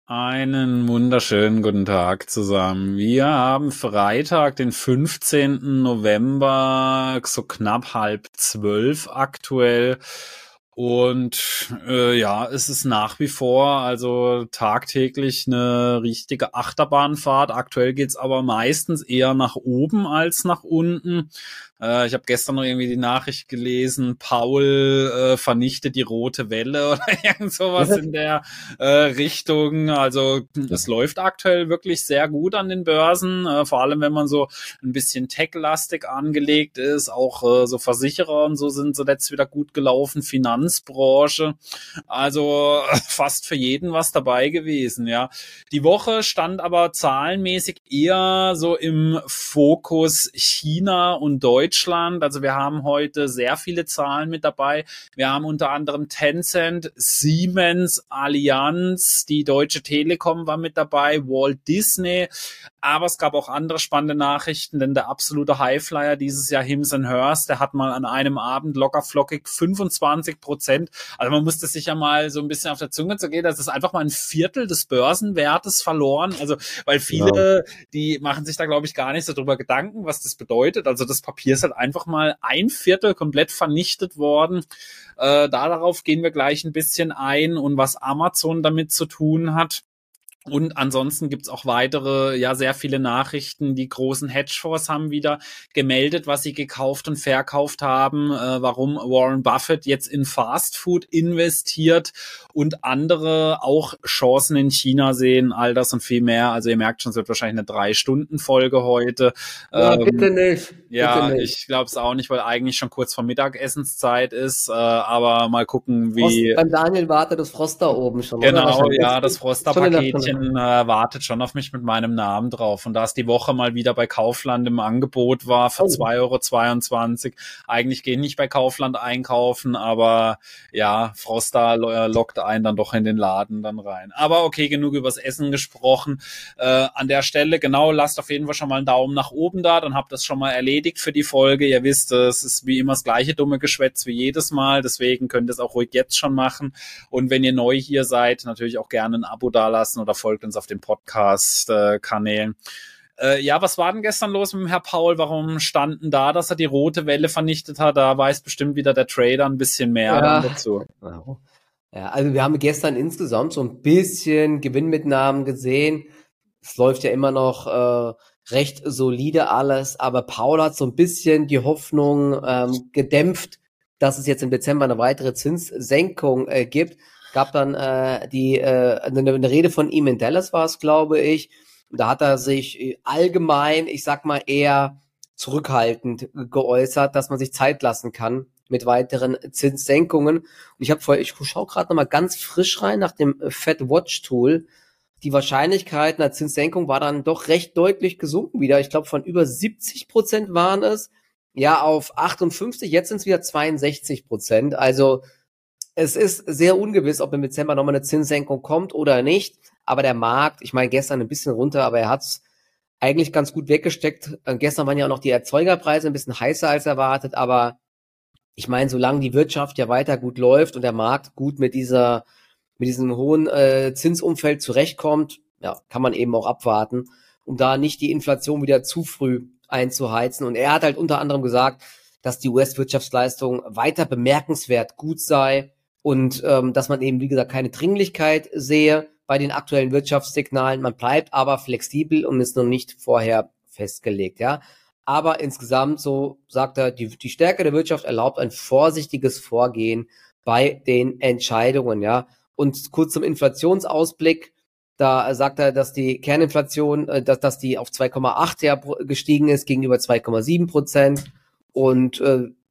Einen wunderschönen guten Tag zusammen. Wir haben Freitag, den 15. November, so knapp 11:30 aktuell. Und es ist nach wie vor also tagtäglich eine richtige Achterbahnfahrt. Aktuell geht's aber meistens eher nach oben als nach unten. Ich habe gestern noch irgendwie die Nachricht gelesen, Paul vernichtet die rote Welle oder irgend sowas in der Richtung. Also es läuft aktuell wirklich sehr gut an den Börsen, vor allem wenn man so ein bisschen tech-lastig angelegt ist. Auch so Versicherer und so sind zuletzt wieder gut gelaufen, Finanzbranche. Also fast für jeden was dabei gewesen, ja. Die Woche stand aber zahlenmäßig eher so im Fokus China und Deutschland. Also wir haben heute sehr viele Zahlen mit dabei. Wir haben unter anderem Tencent, Siemens, Allianz, die Deutsche Telekom war mit dabei, Walt Disney. Aber es gab auch andere spannende Nachrichten, denn der absolute Highflyer dieses Jahr, Hims & Hers, der hat mal an einem Abend locker flockig 25%. Also man musste sich ja mal so ein bisschen auf der Zunge zergehen, das ist einfach mal ein Viertel des Börsenwertes verloren. Also weil viele, die machen sich da glaube ich gar nicht so drüber Gedanken, was das bedeutet. Also das Papier ist halt einfach mal ein Viertel komplett vernichtet worden. Darauf gehen wir gleich ein bisschen ein und was Amazon damit zu tun hat. Und ansonsten gibt's auch weitere, ja, sehr viele Nachrichten. Die großen Hedgefonds haben wieder gemeldet, was sie gekauft und verkauft haben, warum Warren Buffett jetzt in Fast Food investiert und andere auch Chancen in China sehen, all das und viel mehr. Also ihr merkt schon, es wird wahrscheinlich eine 3-Stunden-Folge heute. Ja, bitte nicht. Ja, Bitte nicht. ich glaube es auch nicht, weil eigentlich schon kurz vor Mittagessenszeit ist, aber mal gucken, wie... Beim Daniel wartet das Frost da oben schon, oder? Genau, ja, das Schon in der Stunde. Froster-Paketchen wartet schon auf mich mit meinem Namen drauf. Und da es die Woche mal wieder bei Kaufland im Angebot war für 2,22 €, eigentlich gehe ich nicht bei Kaufland einkaufen, aber ja, Froster lockt einen dann doch in den Laden dann rein. Aber okay, genug übers Essen gesprochen. An der Stelle, genau, lasst auf jeden Fall schon mal einen Daumen nach oben da, dann habt ihr das schon mal erledigt für die Folge. Ihr wisst, es ist wie immer das gleiche dumme Geschwätz wie jedes Mal, deswegen könnt ihr es auch ruhig jetzt schon machen. Und wenn ihr neu hier seid, natürlich auch gerne ein Abo dalassen oder folgt uns auf den Podcast-Kanälen. Ja, was war denn gestern los mit dem Herr Paul? Warum standen da, dass er die rote Welle vernichtet hat? Da weiß bestimmt wieder der Trader ein bisschen mehr dazu. Ja, also wir haben gestern insgesamt so ein bisschen Gewinnmitnahmen gesehen. Es läuft ja immer noch recht solide alles, aber Paul hat so ein bisschen die Hoffnung gedämpft, dass es jetzt im Dezember eine weitere Zinssenkung gibt. Gab dann eine Rede von ihm in Dallas war es, glaube ich. Da hat er sich allgemein, ich sag mal eher zurückhaltend geäußert, dass man sich Zeit lassen kann mit weiteren Zinssenkungen. Und ich schaue gerade noch mal ganz frisch rein nach dem Fed Watch Tool. Die Wahrscheinlichkeit einer Zinssenkung war dann doch recht deutlich gesunken wieder. Ich glaube, von über 70% waren es, ja, auf 58, jetzt sind es wieder 62%. Also es ist sehr ungewiss, ob im Dezember nochmal eine Zinssenkung kommt oder nicht. Aber der Markt, ich meine, gestern ein bisschen runter, aber er hat es eigentlich ganz gut weggesteckt. Gestern waren ja auch noch die Erzeugerpreise ein bisschen heißer als erwartet. Aber ich meine, solange die Wirtschaft ja weiter gut läuft und der Markt gut mit diesem hohen Zinsumfeld zurechtkommt, ja, kann man eben auch abwarten, um da nicht die Inflation wieder zu früh einzuheizen. Und er hat halt unter anderem gesagt, dass die US-Wirtschaftsleistung weiter bemerkenswert gut sei und dass man eben, wie gesagt, keine Dringlichkeit sehe bei den aktuellen Wirtschaftssignalen. Man bleibt aber flexibel und ist noch nicht vorher festgelegt, ja. Aber insgesamt, so sagt er, die Stärke der Wirtschaft erlaubt ein vorsichtiges Vorgehen bei den Entscheidungen, ja. Und kurz zum Inflationsausblick, da sagt er, dass die Kerninflation, dass die auf 2,8 gestiegen ist gegenüber 2,7%. Und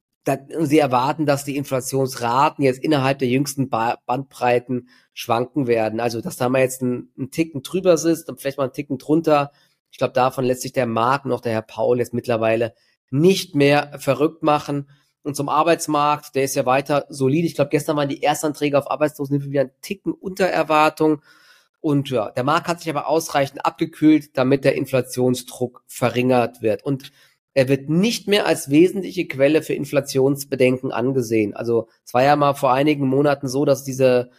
sie erwarten, dass die Inflationsraten jetzt innerhalb der jüngsten Bandbreiten schwanken werden. Also, dass da mal jetzt ein Ticken drüber sitzt und vielleicht mal ein Ticken drunter. Ich glaube, davon lässt sich der Markt und auch der Herr Paul jetzt mittlerweile nicht mehr verrückt machen. Und zum Arbeitsmarkt, der ist ja weiter solide. Ich glaube, gestern waren die Erstanträge auf Arbeitslosenhilfe wieder ein Ticken unter Erwartung. Und ja, der Markt hat sich aber ausreichend abgekühlt, damit der Inflationsdruck verringert wird. Und er wird nicht mehr als wesentliche Quelle für Inflationsbedenken angesehen. Also es war ja mal vor einigen Monaten so, dass diese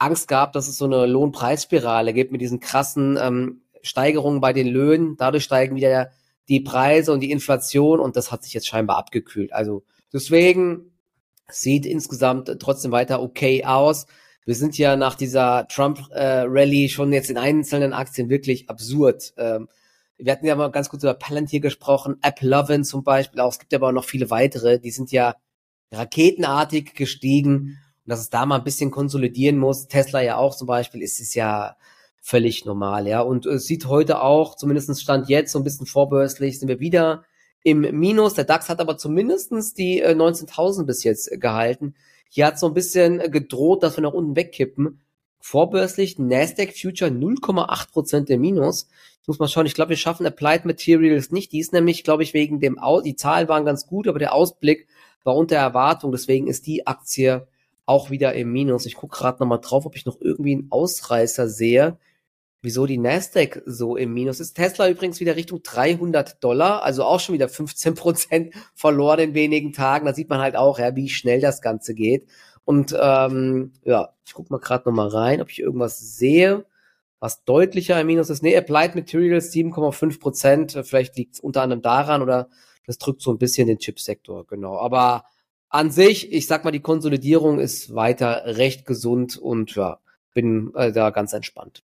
Angst gehabt, dass es so eine Lohnpreisspirale gibt mit diesen krassen Steigerungen bei den Löhnen. Dadurch steigen wieder die Preise und die Inflation und das hat sich jetzt scheinbar abgekühlt. Also deswegen sieht insgesamt trotzdem weiter okay aus. Wir sind ja nach dieser Trump-Rally schon jetzt in einzelnen Aktien wirklich absurd. Wir hatten ja mal ganz kurz über Palantir gesprochen, AppLovin zum Beispiel auch. Es gibt aber auch noch viele weitere, die sind ja raketenartig gestiegen. Und dass es da mal ein bisschen konsolidieren muss, Tesla ja auch zum Beispiel, ist es ja völlig normal, ja. Und es sieht heute auch, zumindest Stand jetzt, so ein bisschen vorbörslich, sind wir wieder im Minus. Der DAX hat aber zumindestens die 19.000 bis jetzt gehalten. Hier hat so ein bisschen gedroht, dass wir nach unten wegkippen. Vorbörslich Nasdaq Future 0,8% im Minus. Ich muss mal schauen, ich glaube, wir schaffen Applied Materials nicht. Die ist nämlich, glaube ich, wegen dem die Zahlen waren ganz gut, aber der Ausblick war unter Erwartung. Deswegen ist die Aktie auch wieder im Minus. Ich gucke gerade nochmal drauf, ob ich noch irgendwie einen Ausreißer sehe, wieso die Nasdaq so im Minus ist. Tesla übrigens wieder Richtung $300, also auch schon wieder 15% verloren in wenigen Tagen. Da sieht man halt auch, ja, wie schnell das Ganze geht. Und ja, ich gucke mal gerade nochmal rein, ob ich irgendwas sehe, was deutlicher im Minus ist. Nee, Applied Materials 7,5%. Vielleicht liegt es unter anderem daran oder das drückt so ein bisschen den Chipsektor, genau. Aber an sich, ich sag mal, die Konsolidierung ist weiter recht gesund und ja, bin da ganz entspannt.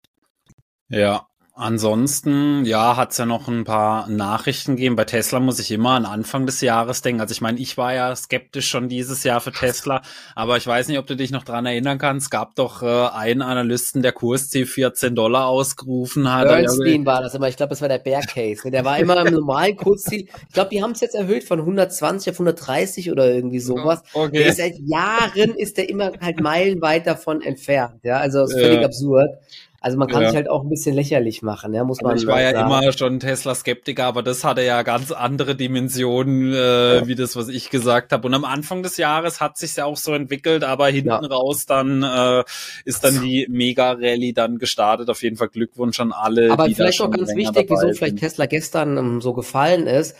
Ja, ansonsten, ja, hat's ja noch ein paar Nachrichten gegeben. Bei Tesla muss ich immer an Anfang des Jahres denken. Also ich meine, ich war ja skeptisch schon dieses Jahr für Tesla, aber ich weiß nicht, ob du dich noch dran erinnern kannst. Es gab doch einen Analysten, der Kursziel $14 ausgerufen hat. Bernstein war das immer, ich glaube, das war der Bear Case. Der war immer im normalen Kursziel. Ich glaube, die haben es jetzt erhöht von 120 auf 130 oder irgendwie sowas. Okay. Der ist seit Jahren ist der immer halt meilenweit davon entfernt. Ja, also das ist völlig absurd. Also man kann sich halt auch ein bisschen lächerlich machen, ja, muss man sagen. Ich war ja sagen. immer schon Tesla-Skeptiker, aber das hatte ja ganz andere Dimensionen, wie das, was ich gesagt habe. Und am Anfang des Jahres hat sich's ja auch so entwickelt, aber hinten raus dann ist dann die Mega-Rallye dann gestartet. Auf jeden Fall Glückwunsch an alle. Aber die vielleicht da noch schon ganz länger wichtig, wieso dabei vielleicht sind. Tesla gestern so gefallen ist.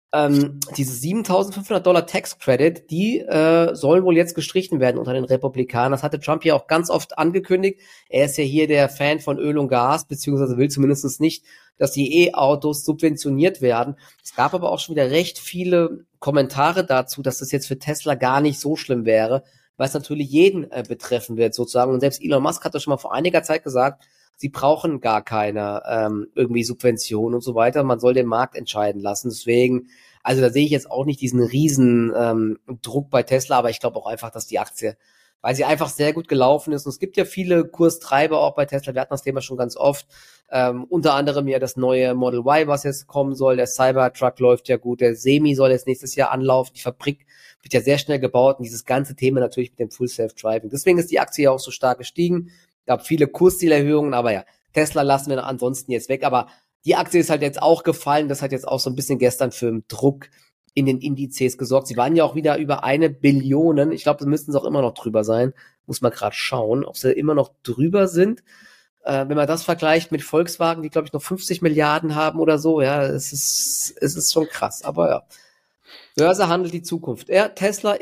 Diese $7.500 Tax Credit, die sollen wohl jetzt gestrichen werden unter den Republikanern. Das hatte Trump ja auch ganz oft angekündigt. Er ist ja hier der Fan von Öl und Gas, beziehungsweise will zumindest nicht, dass die E-Autos subventioniert werden. Es gab aber auch schon wieder recht viele Kommentare dazu, dass das jetzt für Tesla gar nicht so schlimm wäre, weil es natürlich jeden betreffen wird sozusagen. Und selbst Elon Musk hat das schon mal vor einiger Zeit gesagt, sie brauchen gar keine irgendwie Subventionen und so weiter. Man soll den Markt entscheiden lassen. Deswegen, also da sehe ich jetzt auch nicht diesen riesen Druck bei Tesla, aber ich glaube auch einfach, dass die Aktie, weil sie einfach sehr gut gelaufen ist. Und es gibt ja viele Kurstreiber auch bei Tesla. Wir hatten das Thema schon ganz oft. Unter anderem ja das neue Model Y, was jetzt kommen soll. Der Cybertruck läuft ja gut. Der Semi soll jetzt nächstes Jahr anlaufen. Die Fabrik wird ja sehr schnell gebaut. Und dieses ganze Thema natürlich mit dem Full Self-Driving. Deswegen ist die Aktie ja auch so stark gestiegen. Gab viele Kurszielerhöhungen, aber ja, Tesla lassen wir ansonsten jetzt weg. Aber die Aktie ist halt jetzt auch gefallen. Das hat jetzt auch so ein bisschen gestern für einen Druck in den Indizes gesorgt. Sie waren ja auch wieder über 1 Billion. Ich glaube, da müssten sie auch immer noch drüber sein. Muss man gerade schauen, ob sie immer noch drüber sind. Wenn man das vergleicht mit Volkswagen, die, glaube ich, noch 50 Milliarden haben oder so, ja, es ist schon krass. Aber ja, Börse handelt die Zukunft. Ja, Tesla,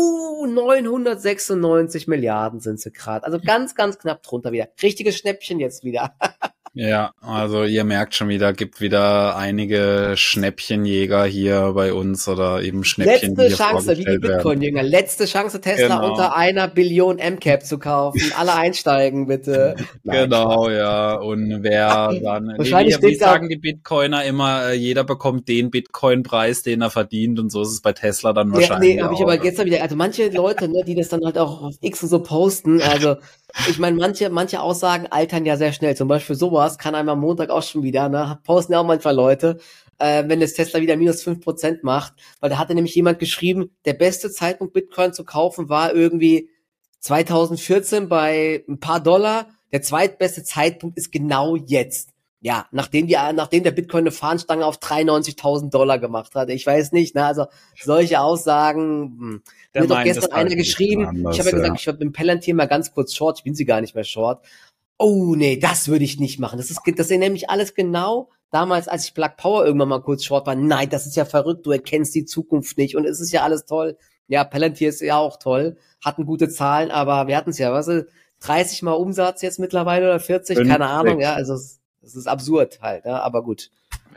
996 Milliarden sind sie gerade. Also ganz, ganz knapp drunter wieder. Richtiges Schnäppchen jetzt wieder. Ja, also ihr merkt schon wieder, gibt wieder einige Schnäppchenjäger hier bei uns oder eben Schnäppchen, Letzte die Chance, wie die Bitcoin-Jünger. Letzte Chance, Tesla unter 1 Billion MCAP zu kaufen. Alle einsteigen, bitte. Nein, genau, ja. Und wer dann, Wahrscheinlich wie sagen die Bitcoiner immer, jeder bekommt den Bitcoin-Preis, den er verdient, und so ist es bei Tesla dann wahrscheinlich. Nee, habe ich aber gestern wieder, also manche Leute, ne, die das dann halt auch auf X und so posten, also ich meine, manche Aussagen altern ja sehr schnell. Zum Beispiel sowas kann einem am Montag auch schon wieder, ne, posten ja auch manchmal Leute, wenn das Tesla wieder minus 5% macht, weil da hatte nämlich jemand geschrieben, der beste Zeitpunkt Bitcoin zu kaufen war irgendwie 2014 bei ein paar Dollar. Der zweitbeste Zeitpunkt ist genau jetzt. Ja, nachdem der Bitcoin eine Fahnenstange auf $93.000 gemacht hat. Ich weiß nicht, ne, also solche Aussagen, mir hat doch gestern einer geschrieben, anders, ich habe ja gesagt, ich bin Palantir mal ganz kurz short, ich bin sie gar nicht mehr short. Oh nee, das würde ich nicht machen. Das erinnert mich alles genau damals, als ich Plug Power irgendwann mal kurz short war. Nein, das ist ja verrückt, du erkennst die Zukunft nicht und es ist ja alles toll. Ja, Palantir ist ja auch toll, hatten gute Zahlen, aber wir hatten es ja, 30 Mal Umsatz jetzt mittlerweile oder 40, 50. keine Ahnung, ja, also es ist absurd halt, ja, aber gut.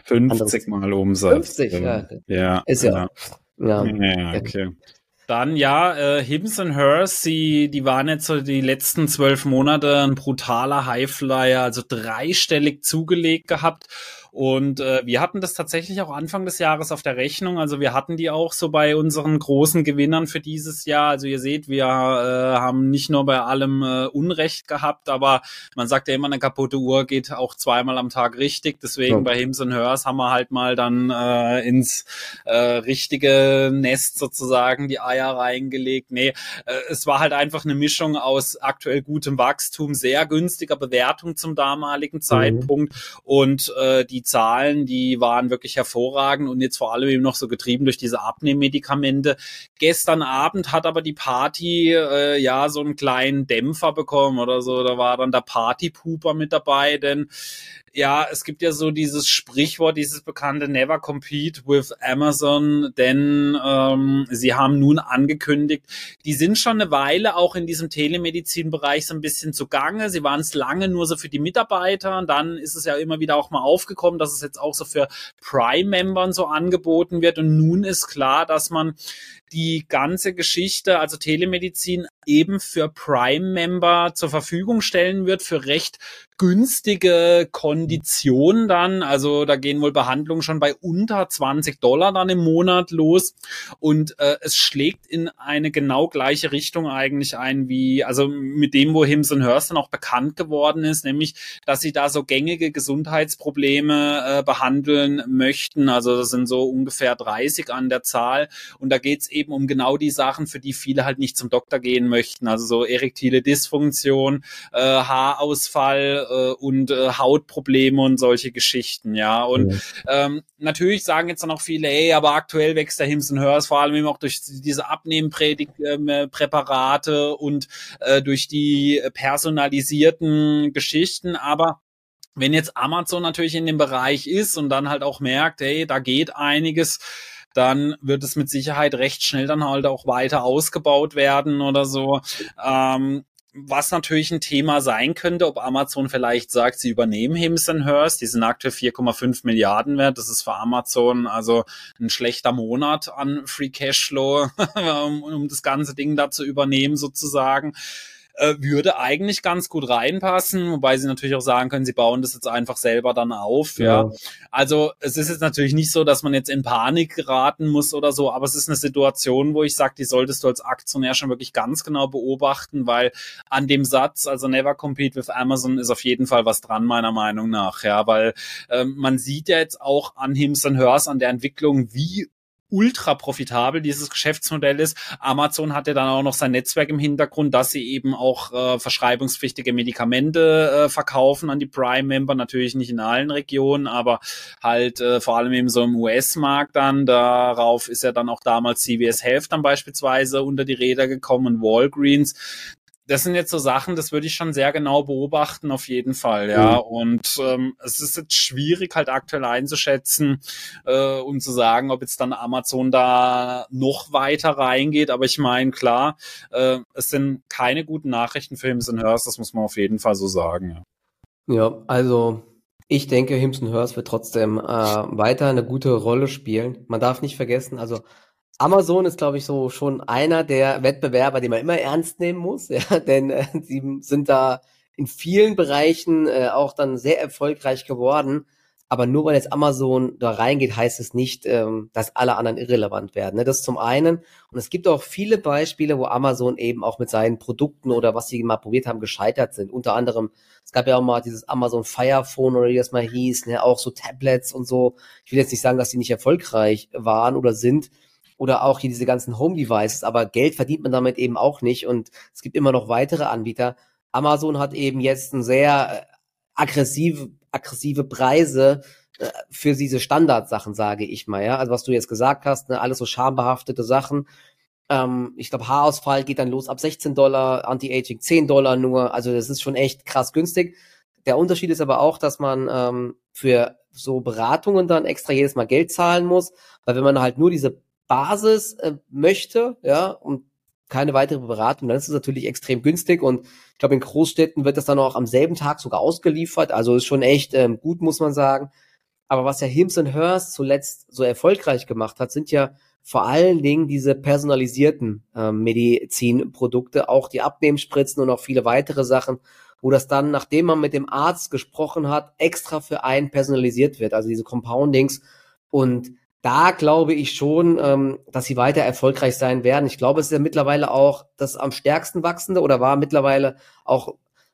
50 Mal Umsatz. 50, ja. Ja, Ist ja. Ja, okay. Dann Hibbs and Hers, die waren jetzt so die letzten 12 Monate ein brutaler Highflyer, also dreistellig zugelegt gehabt. Und wir hatten das tatsächlich auch Anfang des Jahres auf der Rechnung. Also wir hatten die auch so bei unseren großen Gewinnern für dieses Jahr. Also ihr seht, wir haben nicht nur bei allem Unrecht gehabt, aber man sagt ja immer, eine kaputte Uhr geht auch zweimal am Tag richtig. Deswegen bei Hibbs and Hers haben wir halt mal dann ins richtige Nest sozusagen die Eier reingelegt. Nee, es war halt einfach eine Mischung aus aktuell gutem Wachstum, sehr günstiger Bewertung zum damaligen Zeitpunkt und die Zahlen, die waren wirklich hervorragend und jetzt vor allem eben noch so getrieben durch diese Abnehmmedikamente. Gestern Abend hat aber die Party so einen kleinen Dämpfer bekommen oder so. Da war dann der Partypooper mit dabei, denn ja, es gibt ja so dieses Sprichwort, dieses bekannte Never compete with Amazon, denn sie haben nun angekündigt, die sind schon eine Weile auch in diesem Telemedizin-Bereich so ein bisschen zugange. Sie waren es lange nur so für die Mitarbeiter und dann ist es ja immer wieder auch mal aufgekommen, dass es jetzt auch so für Prime-Membern so angeboten wird und nun ist klar, dass man die ganze Geschichte, also Telemedizin, eben für Prime-Member zur Verfügung stellen wird, für recht günstige Konditionen dann. Also da gehen wohl Behandlungen schon bei unter $20 dann im Monat los. Und es schlägt in eine genau gleiche Richtung eigentlich ein, wie, also mit dem, wo Hibbs and Hers dann auch bekannt geworden ist, nämlich, dass sie da so gängige Gesundheitsprobleme behandeln möchten. Also das sind so ungefähr 30 an der Zahl. Und da geht's eben um genau die Sachen, für die viele halt nicht zum Doktor gehen möchten. Also so erektile Dysfunktion, Haarausfall und Hautprobleme und solche Geschichten, ja. Und natürlich sagen jetzt dann auch viele, ey, aber aktuell wächst der Hibbs and Hers, vor allem eben auch durch diese Abnehmpräparate und durch die personalisierten Geschichten, aber wenn jetzt Amazon natürlich in dem Bereich ist und dann halt auch merkt, hey, da geht einiges, dann wird es mit Sicherheit recht schnell dann halt auch weiter ausgebaut werden oder so. Was natürlich ein Thema sein könnte, ob Amazon vielleicht sagt, sie übernehmen Hibbs and Hers, die sind aktuell 4,5 Milliarden wert, das ist für Amazon also ein schlechter Monat an Free Cashflow, um das ganze Ding da zu übernehmen sozusagen. Würde eigentlich ganz gut reinpassen, wobei sie natürlich auch sagen können, sie bauen das jetzt einfach selber dann auf, ja. Also es ist jetzt natürlich nicht so, dass man jetzt in Panik geraten muss oder so, aber es ist eine Situation, wo ich sage, die solltest du als Aktionär schon wirklich ganz genau beobachten, weil an dem Satz, also never compete with Amazon, ist auf jeden Fall was dran, meiner Meinung nach, ja, weil man sieht ja jetzt auch an Hibbs and Hers, an der Entwicklung, wie ultra profitabel dieses Geschäftsmodell ist. Amazon hat ja dann auch noch sein Netzwerk im Hintergrund, dass sie eben auch verschreibungspflichtige Medikamente verkaufen an die Prime-Member, natürlich nicht in allen Regionen, aber halt vor allem eben so im US-Markt dann. Darauf ist ja dann auch damals CVS Health dann beispielsweise unter die Räder gekommen und Walgreens. Das sind jetzt so Sachen, das würde ich schon sehr genau beobachten, auf jeden Fall, ja. Und es ist jetzt schwierig halt aktuell einzuschätzen und zu sagen, ob jetzt dann Amazon da noch weiter reingeht. Aber ich meine, klar, es sind keine guten Nachrichten für Hibbs and Hers, das muss man auf jeden Fall so sagen. Ja, also ich denke, Hibbs and Hers wird trotzdem weiter eine gute Rolle spielen. Man darf nicht vergessen, also Amazon ist, glaube ich, so schon einer der Wettbewerber, den man immer ernst nehmen muss, ja, denn sie sind da in vielen Bereichen auch dann sehr erfolgreich geworden. Aber nur weil jetzt Amazon da reingeht, heißt es nicht, dass alle anderen irrelevant werden. Ne? Das zum einen. Und es gibt auch viele Beispiele, wo Amazon eben auch mit seinen Produkten oder was sie mal probiert haben, gescheitert sind. Unter anderem, es gab ja auch mal dieses Amazon Fire Phone oder wie das mal hieß, ne? Auch so Tablets und so. Ich will jetzt nicht sagen, dass die nicht erfolgreich waren oder sind. Oder auch hier diese ganzen Home-Devices, aber Geld verdient man damit eben auch nicht und es gibt immer noch weitere Anbieter. Amazon hat eben jetzt ein sehr aggressive Preise für diese Standardsachen, sage ich mal, ja. Also was du jetzt gesagt hast, ne, alles so schambehaftete Sachen. Ich glaube, Haarausfall geht dann los ab $16, Anti-Aging $10 nur. Also das ist schon echt krass günstig. Der Unterschied ist aber auch, dass man für so Beratungen dann extra jedes Mal Geld zahlen muss, weil wenn man halt nur diese Basis möchte, ja, und keine weitere Beratung, dann ist es natürlich extrem günstig und ich glaube, in Großstädten wird das dann auch am selben Tag sogar ausgeliefert, also ist schon echt gut, muss man sagen. Aber was ja Hims & Hers zuletzt so erfolgreich gemacht hat, sind ja vor allen Dingen diese personalisierten Medizinprodukte, auch die Abnehmspritzen und auch viele weitere Sachen, wo das dann, nachdem man mit dem Arzt gesprochen hat, extra für einen personalisiert wird, also diese Compoundings. Und da glaube ich schon, dass sie weiter erfolgreich sein werden. Ich glaube, es ist ja mittlerweile auch das am stärksten wachsende oder war mittlerweile auch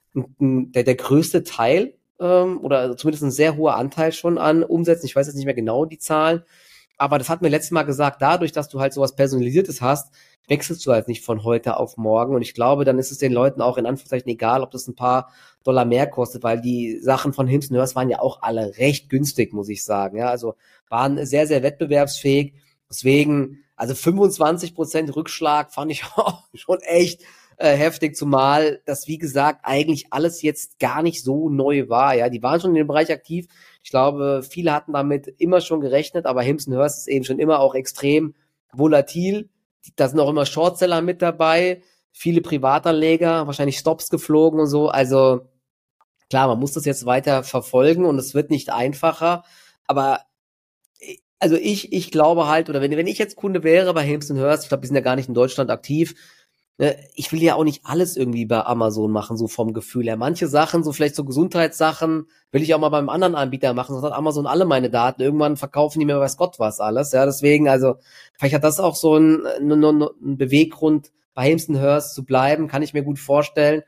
der größte Teil oder zumindest ein sehr hoher Anteil schon an Umsätzen. Ich weiß jetzt nicht mehr genau die Zahlen, aber das hat mir letztes Mal gesagt, dadurch, dass du halt sowas Personalisiertes hast, wechselst du halt nicht von heute auf morgen. Und ich glaube, dann ist es den Leuten auch in Anführungszeichen egal, ob das ein paar Dollar mehr kostet, weil die Sachen von Hims & Hers waren ja auch alle recht günstig, muss ich sagen. Ja, also waren sehr, sehr wettbewerbsfähig. Deswegen, also 25% Rückschlag fand ich auch schon echt heftig, zumal das, wie gesagt, eigentlich alles jetzt gar nicht so neu war. Ja, die waren schon in dem Bereich aktiv. Ich glaube, viele hatten damit immer schon gerechnet, aber Hims & Hers ist eben schon immer auch extrem volatil. Da sind auch immer Shortseller mit dabei, viele Privatanleger, wahrscheinlich Stops geflogen und so. Also klar, man muss das jetzt weiter verfolgen und es wird nicht einfacher. Aber also ich glaube halt, oder wenn ich jetzt Kunde wäre bei Hims & Hers, ich glaube, die sind ja gar nicht in Deutschland aktiv, ich will ja auch nicht alles irgendwie bei Amazon machen, so vom Gefühl her. Manche Sachen, so vielleicht so Gesundheitssachen, will ich auch mal beim anderen Anbieter machen, sonst hat Amazon alle meine Daten. Irgendwann verkaufen die mir weiß Gott was alles. Ja, deswegen, also, vielleicht hat das auch so ein Beweggrund, bei Hims & Hers zu bleiben, kann ich mir gut vorstellen.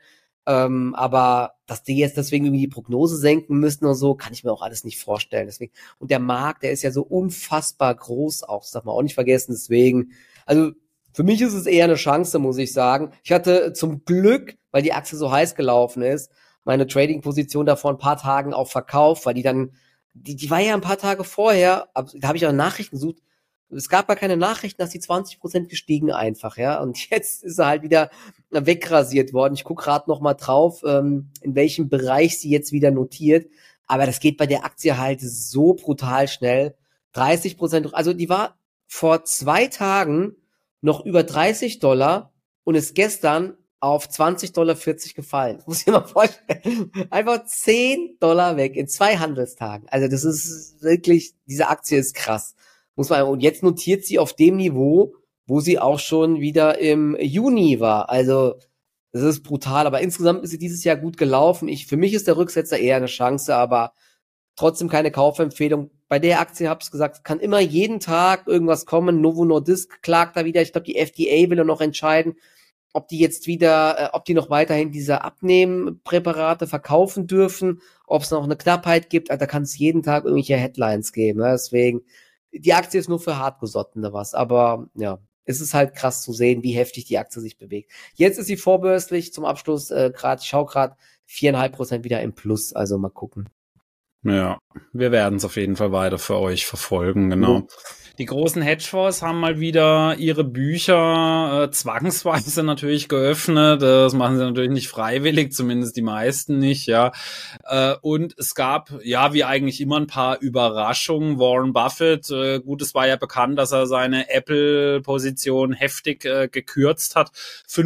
Aber dass die jetzt deswegen irgendwie die Prognose senken müssten oder so, kann ich mir auch alles nicht vorstellen. Deswegen, und der Markt, der ist ja so unfassbar groß auch, das darf man auch nicht vergessen. Deswegen, also, für mich ist es eher eine Chance, muss ich sagen. Ich hatte zum Glück, weil die Aktie so heiß gelaufen ist, meine Trading-Position da vor ein paar Tagen auch verkauft, weil die dann, die war ja ein paar Tage vorher, da habe ich auch Nachrichten gesucht, es gab gar keine Nachrichten, dass die 20% gestiegen einfach, ja, und jetzt ist er halt wieder wegrasiert worden. Ich gucke gerade noch mal drauf, in welchem Bereich sie jetzt wieder notiert, aber das geht bei der Aktie halt so brutal schnell. 30%, also die war vor 2 Tagen noch über $30 und ist gestern auf $20,40 gefallen. Das muss ich mir mal vorstellen. Einfach $10 weg in 2 Handelstagen. Also das ist wirklich, diese Aktie ist krass. Muss man, und jetzt notiert sie auf dem Niveau, wo sie auch schon wieder im Juni war. Also das ist brutal, aber insgesamt ist sie dieses Jahr gut gelaufen. Für mich ist der Rücksetzer eher eine Chance, aber trotzdem keine Kaufempfehlung. Bei der Aktie habe ich gesagt, kann immer jeden Tag irgendwas kommen. Novo Nordisk klagt da wieder. Ich glaube, die FDA will noch entscheiden, ob die jetzt wieder, ob die noch weiterhin diese Abnehmpräparate verkaufen dürfen, ob es noch eine Knappheit gibt. Da kann es jeden Tag irgendwelche Headlines geben. Ne? Deswegen, die Aktie ist nur für Hartgesottene was. Aber ja, es ist halt krass zu sehen, wie heftig die Aktie sich bewegt. Jetzt ist sie vorbörslich zum Abschluss gerade, ich schaue gerade, 4,5% wieder im Plus. Also mal gucken. Ja, wir werden es auf jeden Fall weiter für euch verfolgen, genau. Die großen Hedgefonds haben mal wieder ihre Bücher zwangsweise natürlich geöffnet. Das machen sie natürlich nicht freiwillig, zumindest die meisten nicht, ja. Und es gab, ja, wie eigentlich immer ein paar Überraschungen. Warren Buffett, gut, es war ja bekannt, dass er seine Apple-Position heftig gekürzt hat.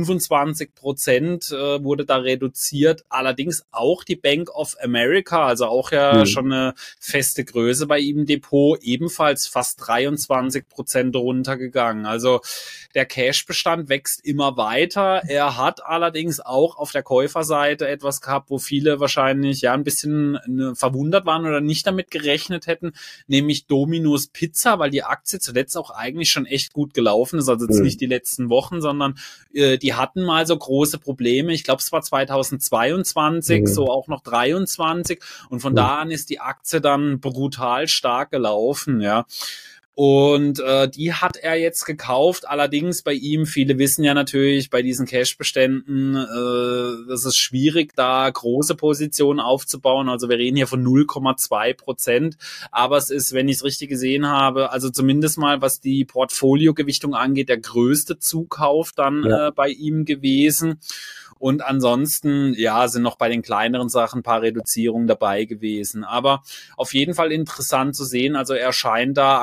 25% wurde da reduziert. Allerdings auch die Bank of America, also auch ja schon eine feste Größe bei ihm im Depot, ebenfalls fast 23% runtergegangen. Also der Cash-Bestand wächst immer weiter. Er hat allerdings auch auf der Käuferseite etwas gehabt, wo viele wahrscheinlich ja ein bisschen verwundert waren oder nicht damit gerechnet hätten, nämlich Domino's Pizza, weil die Aktie zuletzt auch eigentlich schon echt gut gelaufen ist. Also jetzt nicht die letzten Wochen, sondern die hatten mal so große Probleme. Ich glaube, es war 2022, so auch noch 23 und von da an ist die Aktie dann brutal stark gelaufen, ja. Und die hat er jetzt gekauft, allerdings bei ihm, viele wissen ja natürlich, bei diesen Cash-Beständen, das ist schwierig, da große Positionen aufzubauen, also wir reden hier von 0,2%, aber es ist, wenn ich es richtig gesehen habe, also zumindest mal, was die Portfoliogewichtung angeht, der größte Zukauf dann bei ihm gewesen. Und ansonsten, ja, sind noch bei den kleineren Sachen ein paar Reduzierungen dabei gewesen. Aber auf jeden Fall interessant zu sehen. Also er scheint da aktuell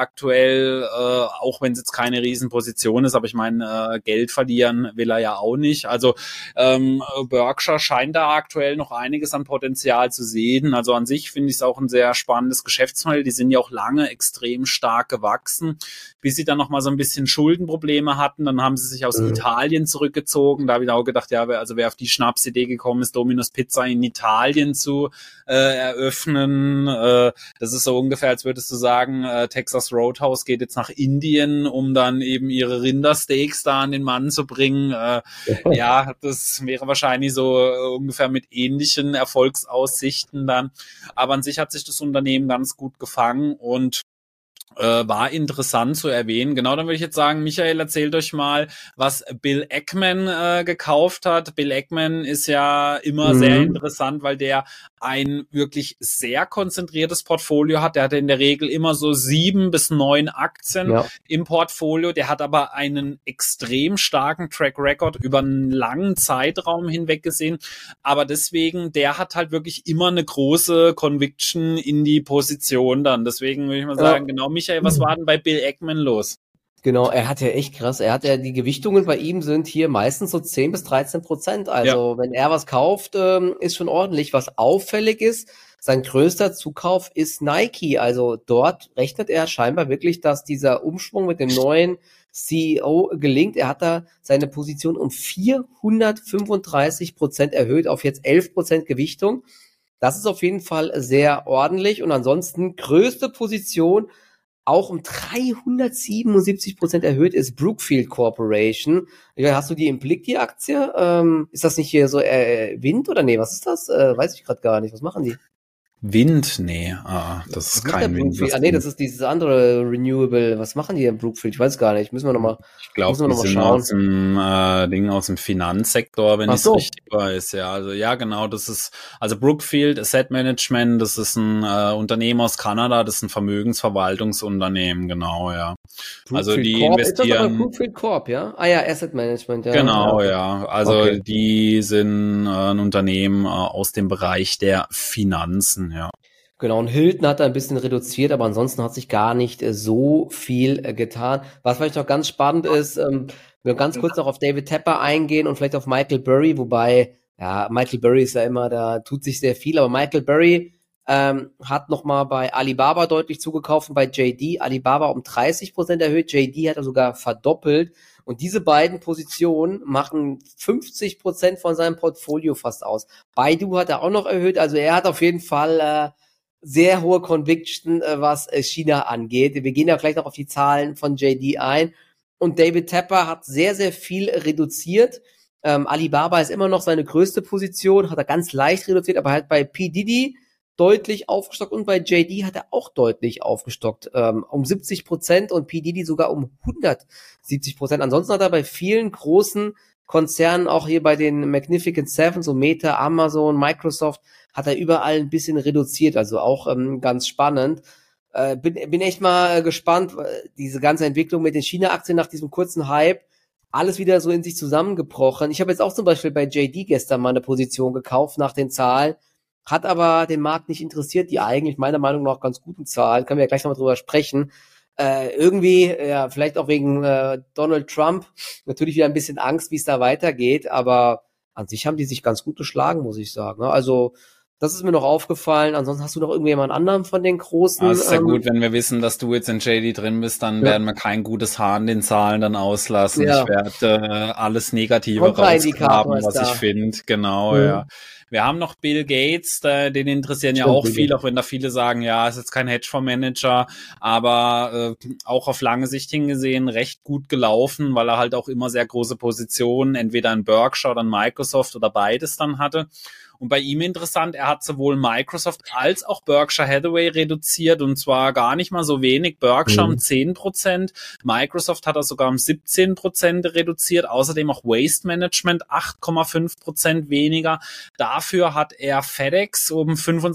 aktuell, auch wenn es jetzt keine Riesenposition ist, aber ich meine, Geld verlieren will er ja auch nicht. Also Berkshire scheint da aktuell noch einiges an Potenzial zu sehen. Also an sich finde ich es auch ein sehr spannendes Geschäftsmodell. Die sind ja auch lange extrem stark gewachsen, bis sie dann nochmal so ein bisschen Schuldenprobleme hatten. Dann haben sie sich aus Italien zurückgezogen. Da habe ich auch gedacht, ja, wer auf die Schnapsidee gekommen ist, Domino's Pizza in Italien zu eröffnen. Das ist so ungefähr, als würdest du sagen, Texas Roadhouse geht jetzt nach Indien, um dann eben ihre Rindersteaks da an den Mann zu bringen. Ja, das wäre wahrscheinlich so ungefähr mit ähnlichen Erfolgsaussichten dann. Aber an sich hat sich das Unternehmen ganz gut gefangen und war interessant zu erwähnen. Genau, dann würde ich jetzt sagen, Michael, erzählt euch mal, was Bill Ackman gekauft hat. Bill Ackman ist ja immer sehr interessant, weil der ein wirklich sehr konzentriertes Portfolio hat. Der hatte in der Regel immer so 7 bis 9 Aktien im Portfolio. Der hat aber einen extrem starken Track Record über einen langen Zeitraum hinweg gesehen. Aber deswegen, der hat halt wirklich immer eine große Conviction in die Position dann. Deswegen würde ich mal sagen, genau, Michael, was war denn bei Bill Ackman los? Genau, er hat ja echt krass. Die Gewichtungen bei ihm sind hier meistens so 10 bis 13%. Also wenn er was kauft, ist schon ordentlich. Was auffällig ist, sein größter Zukauf ist Nike. Also dort rechnet er scheinbar wirklich, dass dieser Umschwung mit dem neuen CEO gelingt. Er hat da seine Position um 435% erhöht auf jetzt 11% Gewichtung. Das ist auf jeden Fall sehr ordentlich. Und ansonsten größte Position auch um 377% erhöht ist Brookfield Corporation. Hast du die im Blick, die Aktie? Ist das nicht hier so Wind oder nee, was ist das? Weiß ich gerade gar nicht. Was machen die? Wind? Nee, das ist kein Wind. Nee, das ist dieses andere Renewable. Was machen die in Brookfield? Ich weiß gar nicht. Müssen wir nochmal schauen. Ich glaube, die sind aus dem Finanzsektor, wenn ich es richtig weiß. Ja, also ja, genau, das ist, also Brookfield Asset Management, das ist ein Unternehmen aus Kanada, das ist ein Vermögensverwaltungsunternehmen, genau, ja. Brookfield also die Corp. investieren. Ist das aber Brookfield Corp, ja? Ah ja, Asset Management, ja. Genau, ja. Also die sind ein Unternehmen aus dem Bereich der Finanzen, ja. Genau, und Hilton hat da ein bisschen reduziert, aber ansonsten hat sich gar nicht so viel getan. Was vielleicht noch ganz spannend ist, wir ganz kurz noch auf David Tepper eingehen und vielleicht auf Michael Burry, wobei, ja, Michael Burry ist ja immer, da tut sich sehr viel, aber Michael Burry hat nochmal bei Alibaba deutlich zugekauft und bei JD. Alibaba um 30% erhöht, JD hat er sogar verdoppelt. Und diese beiden Positionen machen 50% von seinem Portfolio fast aus. Baidu hat er auch noch erhöht, also er hat auf jeden Fall sehr hohe Conviction, was China angeht. Wir gehen ja gleich noch auf die Zahlen von JD ein. Und David Tepper hat sehr, sehr viel reduziert. Alibaba ist immer noch seine größte Position, hat er ganz leicht reduziert, aber halt bei P. Diddy deutlich aufgestockt und bei JD hat er auch deutlich aufgestockt, um 70% und P. Diddy sogar um 170%. Ansonsten hat er bei vielen großen Konzernen, auch hier bei den Magnificent Seven, so Meta, Amazon, Microsoft, hat er überall ein bisschen reduziert, also auch ganz spannend. Bin echt mal gespannt, diese ganze Entwicklung mit den China-Aktien nach diesem kurzen Hype, alles wieder so in sich zusammengebrochen. Ich habe jetzt auch zum Beispiel bei JD gestern mal eine Position gekauft nach den Zahlen, hat aber den Markt nicht interessiert, die eigentlich meiner Meinung nach ganz guten Zahlen, können wir ja gleich nochmal drüber sprechen. Irgendwie, ja, vielleicht auch wegen Donald Trump, natürlich wieder ein bisschen Angst, wie es da weitergeht, aber an sich haben die sich ganz gut geschlagen, muss ich sagen. Also, das ist mir noch aufgefallen. Ansonsten hast du noch irgendjemand anderen von den großen? Es ist ja gut, wenn wir wissen, dass du jetzt in JD drin bist, dann werden wir kein gutes Haar an den Zahlen dann auslassen. Ja. Ich werde alles Negative rausgraben, was ich finde. Genau, ja. Wir haben noch Bill Gates, den interessieren ja auch viele, auch wenn da viele sagen, ja, ist jetzt kein Hedgefondsmanager, aber auch auf lange Sicht hingesehen recht gut gelaufen, weil er halt auch immer sehr große Positionen, entweder in Berkshire oder in Microsoft oder beides dann hatte. Und bei ihm interessant, er hat sowohl Microsoft als auch Berkshire Hathaway reduziert und zwar gar nicht mal so wenig. Berkshire um 10%, Microsoft hat er sogar um 17% reduziert, außerdem auch Waste Management 8,5% weniger. Dafür hat er FedEx um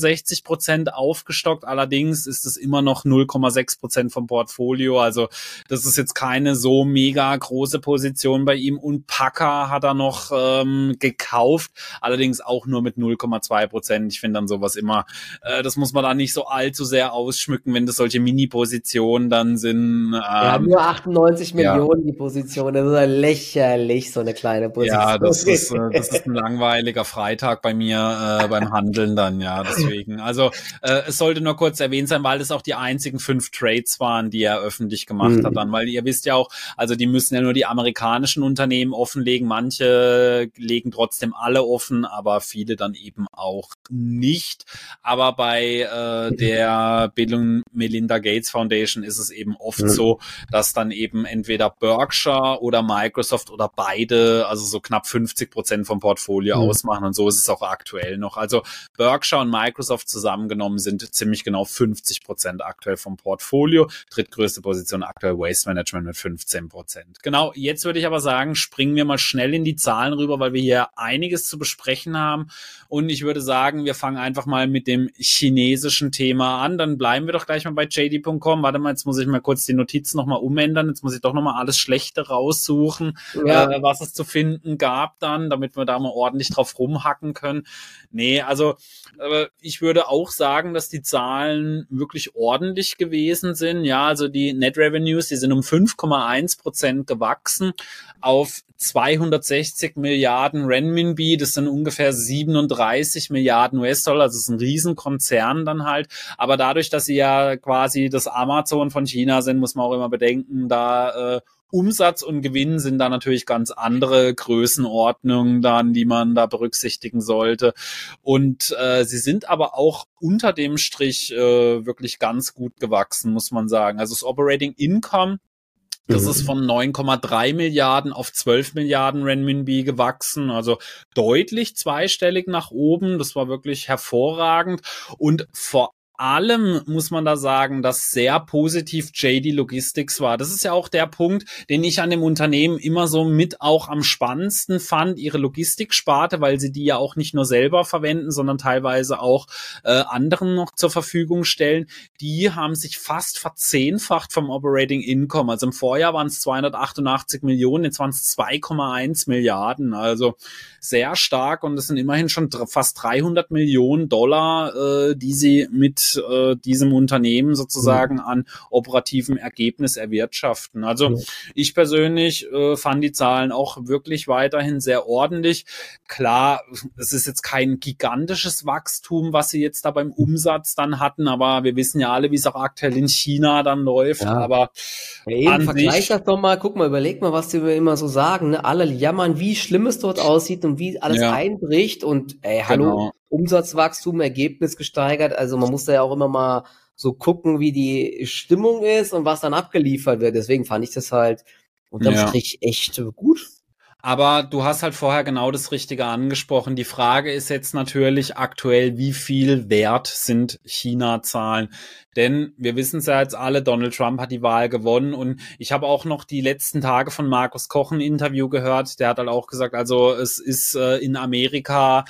65% aufgestockt, allerdings ist es immer noch 0,6% vom Portfolio, also das ist jetzt keine so mega große Position bei ihm und Packer hat er noch gekauft, allerdings auch nur mit mit 0,2%. Ich finde dann sowas immer, das muss man da nicht so allzu sehr ausschmücken, wenn das solche Mini-Positionen dann sind. Ja, nur 98 Millionen die Position, das ist ja lächerlich, so eine kleine Position. Ja, das ist ein langweiliger Freitag bei mir beim Handeln dann, ja, deswegen. Also es sollte nur kurz erwähnt sein, weil das auch die einzigen 5 Trades waren, die er öffentlich gemacht hat dann, weil ihr wisst ja auch, also die müssen ja nur die amerikanischen Unternehmen offenlegen, manche legen trotzdem alle offen, aber viele dann eben auch nicht. Aber bei der Bill und Melinda Gates Foundation ist es eben oft so, dass dann eben entweder Berkshire oder Microsoft oder beide, also so knapp 50% vom Portfolio ausmachen, und so ist es auch aktuell noch. Also Berkshire und Microsoft zusammengenommen sind ziemlich genau 50% aktuell vom Portfolio. Drittgrößte Position aktuell Waste Management mit 15%. Genau, jetzt würde ich aber sagen, springen wir mal schnell in die Zahlen rüber, weil wir hier einiges zu besprechen haben, und ich würde sagen, wir fangen einfach mal mit dem chinesischen Thema an, dann bleiben wir doch gleich mal bei JD.com. Warte mal, jetzt muss ich mal kurz die Notizen nochmal umändern, jetzt muss ich doch nochmal alles Schlechte raussuchen, was es zu finden gab dann, damit wir da mal ordentlich drauf rumhacken können. Nee, also ich würde auch sagen, dass die Zahlen wirklich ordentlich gewesen sind. Ja, also die Net Revenues, die sind um 5,1% gewachsen auf 260 Milliarden Renminbi. Das sind ungefähr 37 Milliarden US-Dollar. Das ist ein Riesenkonzern dann halt. Aber dadurch, dass sie ja quasi das Amazon von China sind, muss man auch immer bedenken, da Umsatz und Gewinn sind da natürlich ganz andere Größenordnungen dann, die man da berücksichtigen sollte. Und sie sind aber auch unter dem Strich wirklich ganz gut gewachsen, muss man sagen. Also das Operating Income, das ist von 9,3 Milliarden auf 12 Milliarden Renminbi gewachsen, also deutlich zweistellig nach oben. Das war wirklich hervorragend, und vor allem muss man da sagen, dass sehr positiv JD Logistics war. Das ist ja auch der Punkt, den ich an dem Unternehmen immer so mit auch am spannendsten fand, ihre Logistiksparte, weil sie die ja auch nicht nur selber verwenden, sondern teilweise auch anderen noch zur Verfügung stellen. Die haben sich fast verzehnfacht vom Operating Income. Also im Vorjahr waren es 288 Millionen, jetzt waren es 2,1 Milliarden. Also sehr stark, und es sind immerhin schon fast 300 Millionen Dollar, die sie mit diesem Unternehmen sozusagen an operativem Ergebnis erwirtschaften. Also ich persönlich fand die Zahlen auch wirklich weiterhin sehr ordentlich. Klar, es ist jetzt kein gigantisches Wachstum, was sie jetzt da beim Umsatz dann hatten, aber wir wissen ja alle, wie es auch aktuell in China dann läuft. Ja. Aber eben, vergleich das doch mal, guck mal, überleg mal, was die immer so sagen. Ne? Alle jammern, wie schlimm es dort aussieht und wie alles einbricht, und hallo, Umsatzwachstum, Ergebnis gesteigert. Also man muss da ja auch immer mal so gucken, wie die Stimmung ist und was dann abgeliefert wird. Deswegen fand ich das halt unterm Strich echt gut. Aber du hast halt vorher genau das Richtige angesprochen. Die Frage ist jetzt natürlich aktuell, wie viel wert sind China-Zahlen? Denn wir wissen es ja jetzt alle, Donald Trump hat die Wahl gewonnen, und ich habe auch noch die letzten Tage von Markus Koch ein Interview gehört. Der hat halt auch gesagt, also es ist in Amerika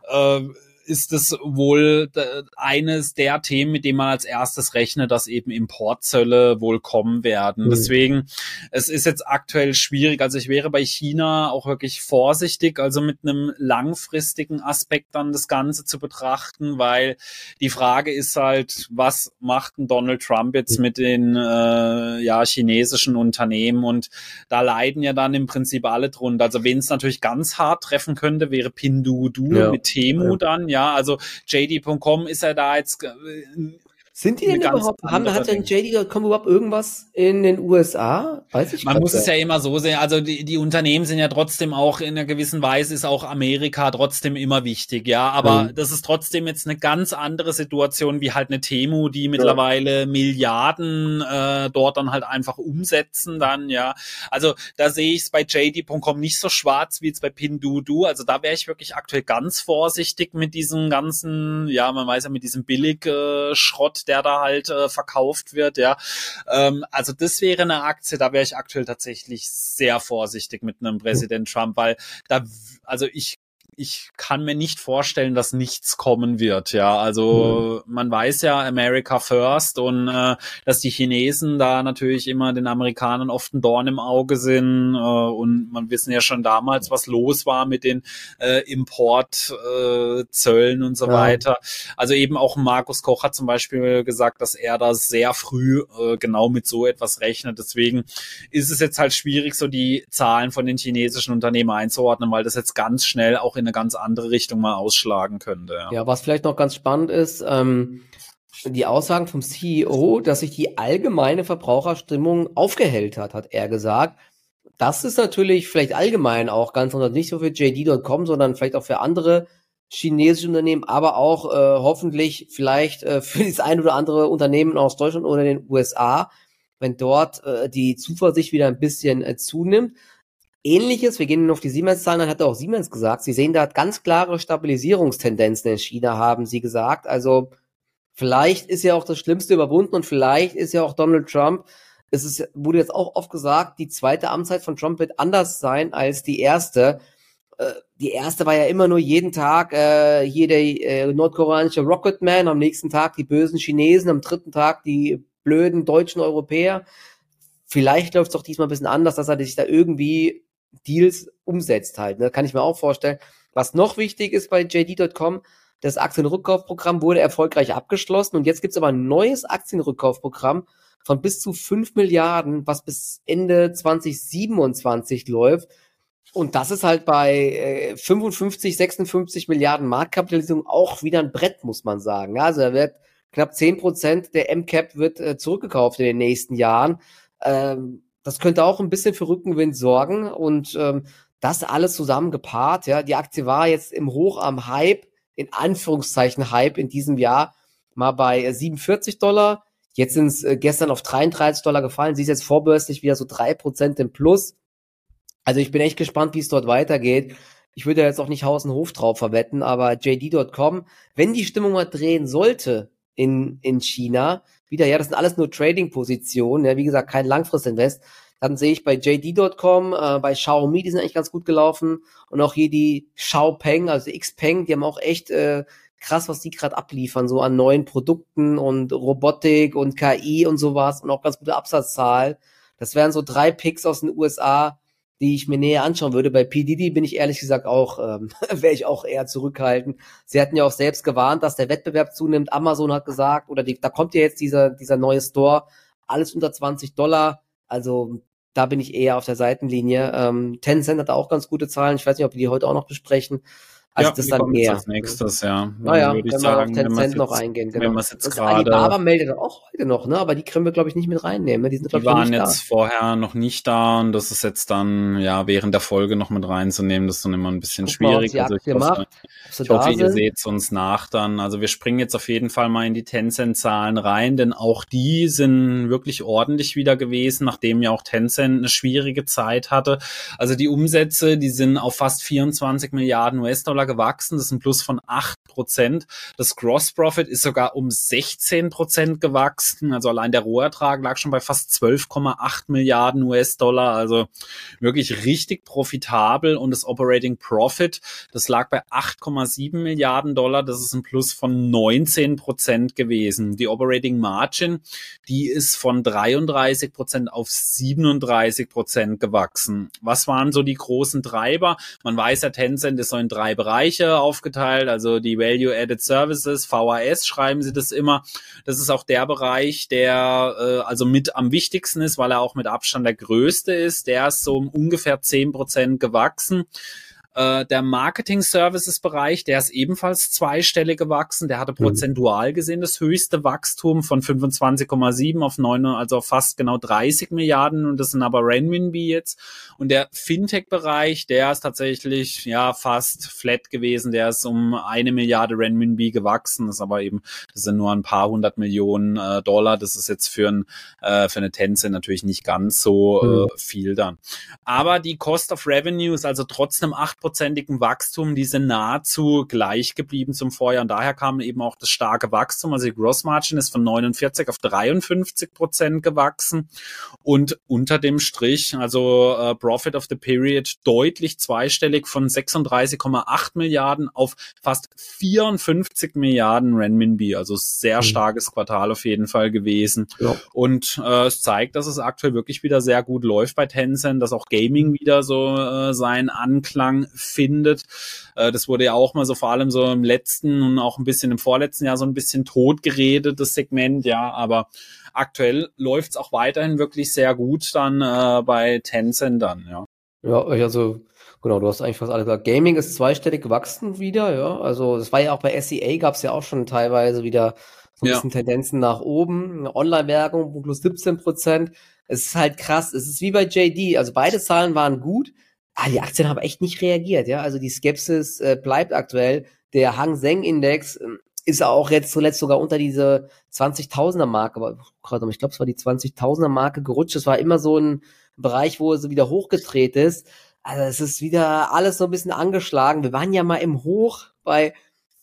ist es wohl eines der Themen, mit dem man als erstes rechnet, dass eben Importzölle wohl kommen werden. Deswegen, es ist jetzt aktuell schwierig. Also ich wäre bei China auch wirklich vorsichtig, also mit einem langfristigen Aspekt dann das Ganze zu betrachten, weil die Frage ist halt, was macht ein Donald Trump jetzt mit den chinesischen Unternehmen, und da leiden ja dann im Prinzip alle drunter. Also wen es natürlich ganz hart treffen könnte, wäre Pinduoduo mit Temu dann, also JD.com ist ja da jetzt Sind die denn überhaupt, hat denn JD.com überhaupt irgendwas in den USA? Weiß ich Man muss es ja immer so sehen, also die Unternehmen sind ja trotzdem auch in einer gewissen Weise, ist auch Amerika trotzdem immer wichtig, aber das ist trotzdem jetzt eine ganz andere Situation wie halt eine Temu, die mittlerweile Milliarden dort dann halt einfach umsetzen dann, also da sehe ich es bei JD.com nicht so schwarz wie jetzt bei Pinduoduo, also da wäre ich wirklich aktuell ganz vorsichtig mit diesem ganzen, man weiß ja, mit diesem Billig-Schrott, der da halt verkauft wird, also das wäre eine Aktie, da wäre ich aktuell tatsächlich sehr vorsichtig mit einem Präsident Trump, weil da, also ich ich kann mir nicht vorstellen, dass nichts kommen wird, ja. Also man weiß ja America first und dass die Chinesen da natürlich immer den Amerikanern oft ein Dorn im Auge sind und man wissen ja schon damals, was los war mit den Importzöllen und so weiter. Also eben auch Markus Koch hat zum Beispiel gesagt, dass er da sehr früh genau mit so etwas rechnet. Deswegen ist es jetzt halt schwierig, so die Zahlen von den chinesischen Unternehmen einzuordnen, weil das jetzt ganz schnell auch in eine ganz andere Richtung mal ausschlagen könnte. Ja, was vielleicht noch ganz spannend ist, die Aussagen vom CEO, dass sich die allgemeine Verbraucherstimmung aufgehellt hat, hat er gesagt. Das ist natürlich vielleicht allgemein auch ganz anders, nicht nur für JD.com, sondern vielleicht auch für andere chinesische Unternehmen, aber auch hoffentlich vielleicht für das ein oder andere Unternehmen aus Deutschland oder den USA, wenn dort die Zuversicht wieder ein bisschen zunimmt. Ähnliches, wir gehen auf die Siemens-Zahlen, dann hat auch Siemens gesagt, sie sehen da ganz klare Stabilisierungstendenzen in China, haben sie gesagt. Also vielleicht ist ja auch das Schlimmste überwunden und vielleicht ist ja auch Donald Trump, wurde jetzt auch oft gesagt, die zweite Amtszeit von Trump wird anders sein als die erste. Die erste war ja immer nur jeden Tag hier der nordkoreanische Rocketman, am nächsten Tag die bösen Chinesen, am dritten Tag die blöden deutschen Europäer. Vielleicht läuft es doch diesmal ein bisschen anders, dass er sich da irgendwie Deals umsetzt halt. Ne? Kann ich mir auch vorstellen. Was noch wichtig ist bei JD.com, das Aktienrückkaufprogramm wurde erfolgreich abgeschlossen und jetzt gibt's aber ein neues Aktienrückkaufprogramm von bis zu 5 Milliarden, was bis Ende 2027 läuft. Und das ist halt bei 55, 56 Milliarden Marktkapitalisierung auch wieder ein Brett, muss man sagen. Also da wird knapp 10% der MCAP wird zurückgekauft in den nächsten Jahren. Das könnte auch ein bisschen für Rückenwind sorgen und das alles zusammen gepaart, ja, die Aktie war jetzt im Hoch am Hype, in Anführungszeichen Hype in diesem Jahr, mal bei $47, jetzt sind es gestern auf $33 gefallen, sie ist jetzt vorbörslich wieder so 3% im Plus, also ich bin echt gespannt, wie es dort weitergeht. Ich würde jetzt auch nicht Haus und Hof drauf verwetten, aber JD.com, wenn die Stimmung mal drehen sollte in China, wieder, ja, das sind alles nur Trading-Positionen, ja, wie gesagt, kein Langfristinvest. Dann sehe ich bei JD.com, bei Xiaomi, die sind eigentlich ganz gut gelaufen und auch hier die Xiaopeng, also Xpeng, die haben auch echt krass, was die gerade abliefern, so an neuen Produkten und Robotik und KI und sowas und auch ganz gute Absatzzahl. Das wären so 3 Picks aus den USA, die ich mir näher anschauen würde. Bei P. Diddy bin ich ehrlich gesagt auch, wäre ich auch eher zurückhaltend. Sie hatten ja auch selbst gewarnt, dass der Wettbewerb zunimmt. Amazon hat gesagt, oder da kommt ja jetzt dieser neue Store, alles unter $20. Also da bin ich eher auf der Seitenlinie. Tencent hat auch ganz gute Zahlen. Ich weiß nicht, ob wir die heute auch noch besprechen. Also ja, das dann mehr. Als nächstes, ja. Naja, würde ich wenn sagen, wir auf Tencent noch eingehen, genau. Wenn wir es jetzt das gerade, Alibaba meldet auch heute noch, ne? Aber die können wir, glaube ich, nicht mit reinnehmen. Ne? Die sind, die glaube ich, noch waren nicht jetzt vorher noch nicht da und das ist jetzt dann, ja, während der Folge noch mit reinzunehmen, das ist dann immer ein bisschen schwierig. Also ich hoffe, ihr seht es uns nach dann. Also wir springen jetzt auf jeden Fall mal in die Tencent-Zahlen rein, denn auch die sind wirklich ordentlich wieder gewesen, nachdem ja auch Tencent eine schwierige Zeit hatte. Also die Umsätze, die sind auf fast 24 Milliarden US-Dollar gewachsen. Das ist ein Plus von 8%. Das Gross Profit ist sogar um 16% gewachsen. Also allein der Rohertrag lag schon bei fast 12,8 Milliarden US-Dollar. Also wirklich richtig profitabel. Und das Operating Profit, das lag bei 8,7 Milliarden Dollar. Das ist ein Plus von 19% gewesen. Die Operating Margin, die ist von 33% auf 37% gewachsen. Was waren so die großen Treiber? Man weiß ja, Tencent ist so in 3 Bereiche aufgeteilt, also die Value-Added Services, VAS schreiben sie das immer. Das ist auch der Bereich, der also mit am wichtigsten ist, weil er auch mit Abstand der größte ist. Der ist so um ungefähr 10% gewachsen. Der Marketing-Services-Bereich, der ist ebenfalls zweistellig gewachsen. Der hatte prozentual gesehen das höchste Wachstum von 25,7 auf 9, also auf fast genau 30 Milliarden. Und das sind aber Renminbi jetzt. Und der Fintech-Bereich, der ist tatsächlich ja fast flat gewesen. Der ist um 1 Milliarde Renminbi gewachsen. Das ist aber eben, das sind nur ein paar 100 Millionen Dollar. Das ist jetzt für eine Tencent natürlich nicht ganz so viel dann. Aber die Cost of Revenues, also trotzdem 8% 8%igen Wachstum, die sind nahezu gleich geblieben zum Vorjahr und daher kam eben auch das starke Wachstum. Also die Grossmargin ist von 49 auf 53% gewachsen und unter dem Strich, also Profit of the Period deutlich zweistellig von 36,8 Milliarden auf fast 54 Milliarden Renminbi, also sehr starkes Quartal auf jeden Fall gewesen. Ja. Und es zeigt, dass es aktuell wirklich wieder sehr gut läuft bei Tencent, dass auch Gaming wieder so seinen Anklang findet. Das wurde ja auch mal so vor allem so im letzten und auch ein bisschen im vorletzten Jahr so ein bisschen tot geredet, das Segment, ja, aber aktuell läuft es auch weiterhin wirklich sehr gut dann bei Tencent dann, ja. Ja, also genau, du hast eigentlich fast alles gesagt. Gaming ist zweistellig gewachsen wieder, ja. Also das war ja auch bei SEA, gab es ja auch schon teilweise wieder so ein bisschen Tendenzen nach oben. Online-Werbung plus 17%. Es ist halt krass. Es ist wie bei JD. Also beide Zahlen waren gut. Die Aktien haben echt nicht reagiert, ja. Also die Skepsis bleibt aktuell. Der Hang Seng Index ist auch jetzt zuletzt sogar unter diese 20.000er Marke, aber ich glaube, es war die 20.000er Marke gerutscht. Es war immer so ein Bereich, wo es wieder hochgedreht ist. Also es ist wieder alles so ein bisschen angeschlagen. Wir waren ja mal im Hoch bei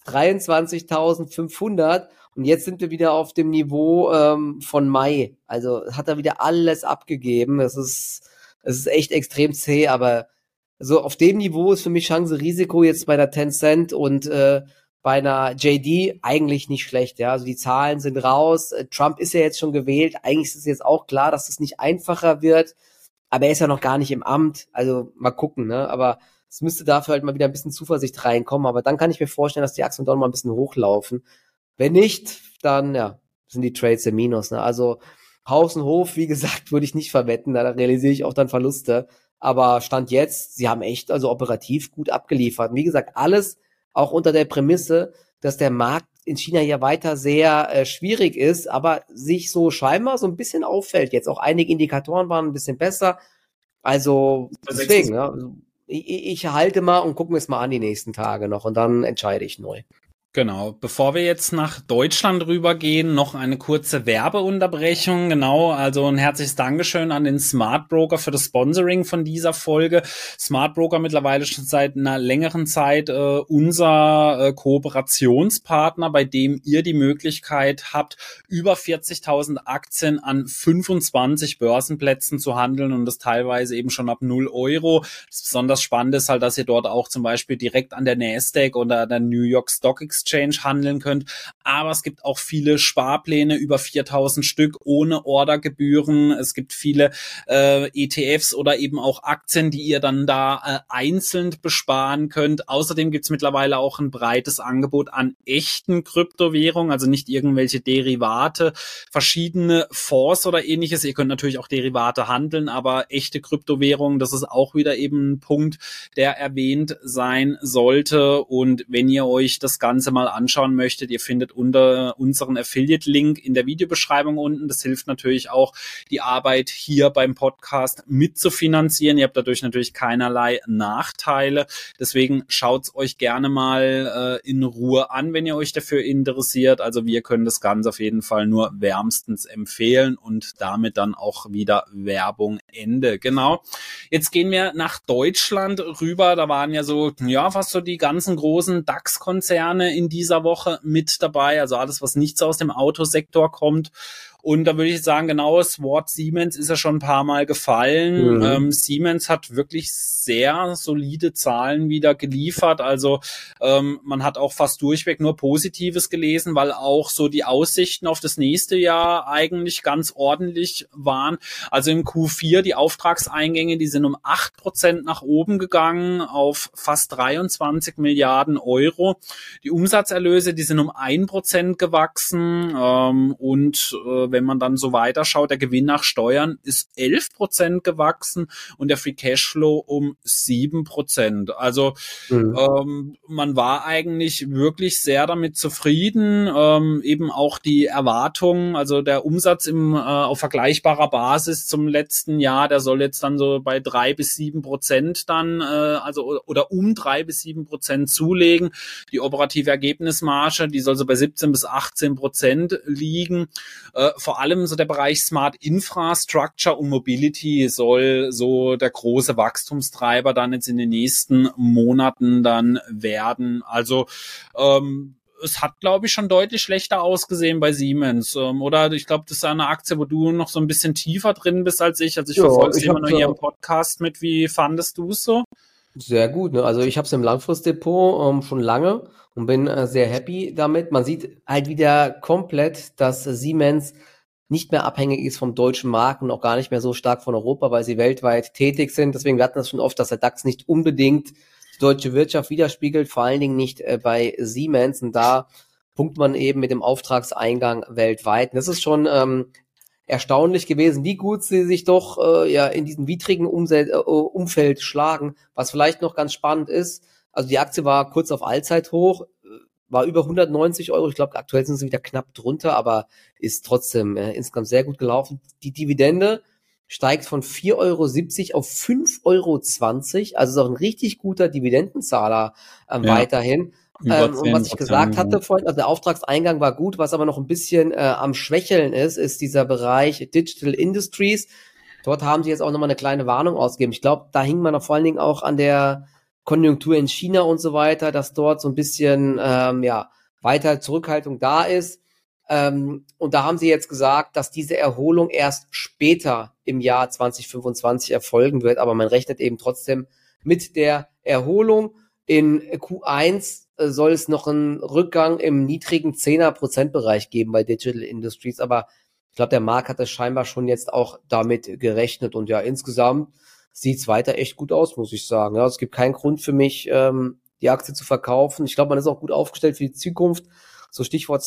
23.500 und jetzt sind wir wieder auf dem Niveau von Mai. Also hat er wieder alles abgegeben. Es ist echt extrem zäh, aber so auf dem Niveau ist für mich Chance-Risiko jetzt bei der Tencent und bei einer JD eigentlich nicht schlecht, ja. Also die Zahlen sind raus. Trump ist ja jetzt schon gewählt. Eigentlich ist es jetzt auch klar, dass es nicht einfacher wird. Aber er ist ja noch gar nicht im Amt. Also mal gucken, ne. Aber es müsste dafür halt mal wieder ein bisschen Zuversicht reinkommen. Aber dann kann ich mir vorstellen, dass die Aktien doch mal ein bisschen hochlaufen. Wenn nicht, dann, ja, sind die Trades im Minus, ne. Also Haus und Hof, wie gesagt, würde ich nicht verwetten. Da realisiere ich auch dann Verluste. Aber Stand jetzt, sie haben echt also operativ gut abgeliefert. Und wie gesagt, alles auch unter der Prämisse, dass der Markt in China ja weiter sehr schwierig ist, aber sich so scheinbar so ein bisschen auffällt. Jetzt auch einige Indikatoren waren ein bisschen besser. Also deswegen, ja, ich halte mal und gucken wir es mal an die nächsten Tage noch und dann entscheide ich neu. Genau. Bevor wir jetzt nach Deutschland rübergehen, noch eine kurze Werbeunterbrechung. Genau, also ein herzliches Dankeschön an den Smart Broker für das Sponsoring von dieser Folge. Smart Broker mittlerweile schon seit einer längeren Zeit unser Kooperationspartner, bei dem ihr die Möglichkeit habt, über 40.000 Aktien an 25 Börsenplätzen zu handeln und das teilweise eben schon ab 0 Euro. Das besonders Spannende ist halt, dass ihr dort auch zum Beispiel direkt an der Nasdaq oder der New York Stock Exchange handeln könnt, aber es gibt auch viele Sparpläne, über 4.000 Stück ohne Ordergebühren. Es gibt viele ETFs oder eben auch Aktien, die ihr dann da einzeln besparen könnt. Außerdem gibt es mittlerweile auch ein breites Angebot an echten Kryptowährungen, also nicht irgendwelche Derivate, verschiedene Fonds oder ähnliches. Ihr könnt natürlich auch Derivate handeln, aber echte Kryptowährungen, das ist auch wieder eben ein Punkt, der erwähnt sein sollte. Und wenn ihr euch das Ganze mal anschauen möchtet, ihr findet unter unseren Affiliate-Link in der Videobeschreibung unten. Das hilft natürlich auch, die Arbeit hier beim Podcast mitzufinanzieren. Ihr habt dadurch natürlich keinerlei Nachteile. Deswegen schaut's euch gerne mal in Ruhe an, wenn ihr euch dafür interessiert. Also wir können das Ganze auf jeden Fall nur wärmstens empfehlen und damit dann auch wieder Werbung Ende. Genau. Jetzt gehen wir nach Deutschland rüber. Da waren ja so, ja, fast so die ganzen großen DAX-Konzerne in dieser Woche mit dabei, also alles, was nicht so aus dem Autosektor kommt. Und da würde ich sagen, genau das Wort Siemens ist ja schon ein paar Mal gefallen. Siemens hat wirklich sehr solide Zahlen wieder geliefert. Also man hat auch fast durchweg nur Positives gelesen, weil auch so die Aussichten auf das nächste Jahr eigentlich ganz ordentlich waren. Also im Q4 die Auftragseingänge, die sind um 8% nach oben gegangen auf fast 23 Milliarden Euro. Die Umsatzerlöse, die sind um 1% gewachsen und wenn man dann so weiterschaut, der Gewinn nach Steuern ist 11% gewachsen und der Free Cashflow um 7%. Also man war eigentlich wirklich sehr damit zufrieden. Eben auch die Erwartungen, also der Umsatz auf vergleichbarer Basis zum letzten Jahr, der soll jetzt dann so bei 3-7% dann, oder um 3-7% zulegen. Die operative Ergebnismarge, die soll so bei 17-18% liegen. vor allem so der Bereich Smart Infrastructure und Mobility soll so der große Wachstumstreiber dann jetzt in den nächsten Monaten dann werden. Also es hat, glaube ich, schon deutlich schlechter ausgesehen bei Siemens. Oder ich glaube, das ist eine Aktie, wo du noch so ein bisschen tiefer drin bist als ich. Also ich verfolge es immer nur hier im Podcast mit. Wie fandest du es so? Sehr gut, ne? Also ich habe es im Langfristdepot schon lange und bin sehr happy damit. Man sieht halt wieder komplett, dass Siemens nicht mehr abhängig ist vom deutschen Markt und auch gar nicht mehr so stark von Europa, weil sie weltweit tätig sind. Deswegen, wir hatten das schon oft, dass der DAX nicht unbedingt die deutsche Wirtschaft widerspiegelt, vor allen Dingen nicht bei Siemens. Und da punktet man eben mit dem Auftragseingang weltweit. Und das ist schon erstaunlich gewesen, wie gut sie sich doch in diesem widrigen Umfeld schlagen. Was vielleicht noch ganz spannend ist, also die Aktie war kurz auf Allzeithoch, war über 190 Euro. Ich glaube, aktuell sind sie wieder knapp drunter, aber ist trotzdem insgesamt sehr gut gelaufen. Die Dividende steigt von 4,70 Euro auf 5,20 Euro. Also ist auch ein richtig guter Dividendenzahler weiterhin. Und was ich gesagt hatte vorhin, also der Auftragseingang war gut, was aber noch ein bisschen am Schwächeln ist dieser Bereich Digital Industries. Dort haben sie jetzt auch nochmal eine kleine Warnung ausgegeben. Ich glaube, da hing man noch vor allen Dingen auch an der Konjunktur in China und so weiter, dass dort so ein bisschen weiter Zurückhaltung da ist. Und da haben sie jetzt gesagt, dass diese Erholung erst später im Jahr 2025 erfolgen wird. Aber man rechnet eben trotzdem mit der Erholung. In Q1 soll es noch einen Rückgang im niedrigen 10er-Prozent-Bereich geben bei Digital Industries. Aber ich glaube, der Markt hat es scheinbar schon jetzt auch damit gerechnet. Und ja, insgesamt sieht's weiter echt gut aus, muss ich sagen. Ja, es gibt keinen Grund für mich, die Aktie zu verkaufen. Ich glaube, man ist auch gut aufgestellt für die Zukunft. So Stichwort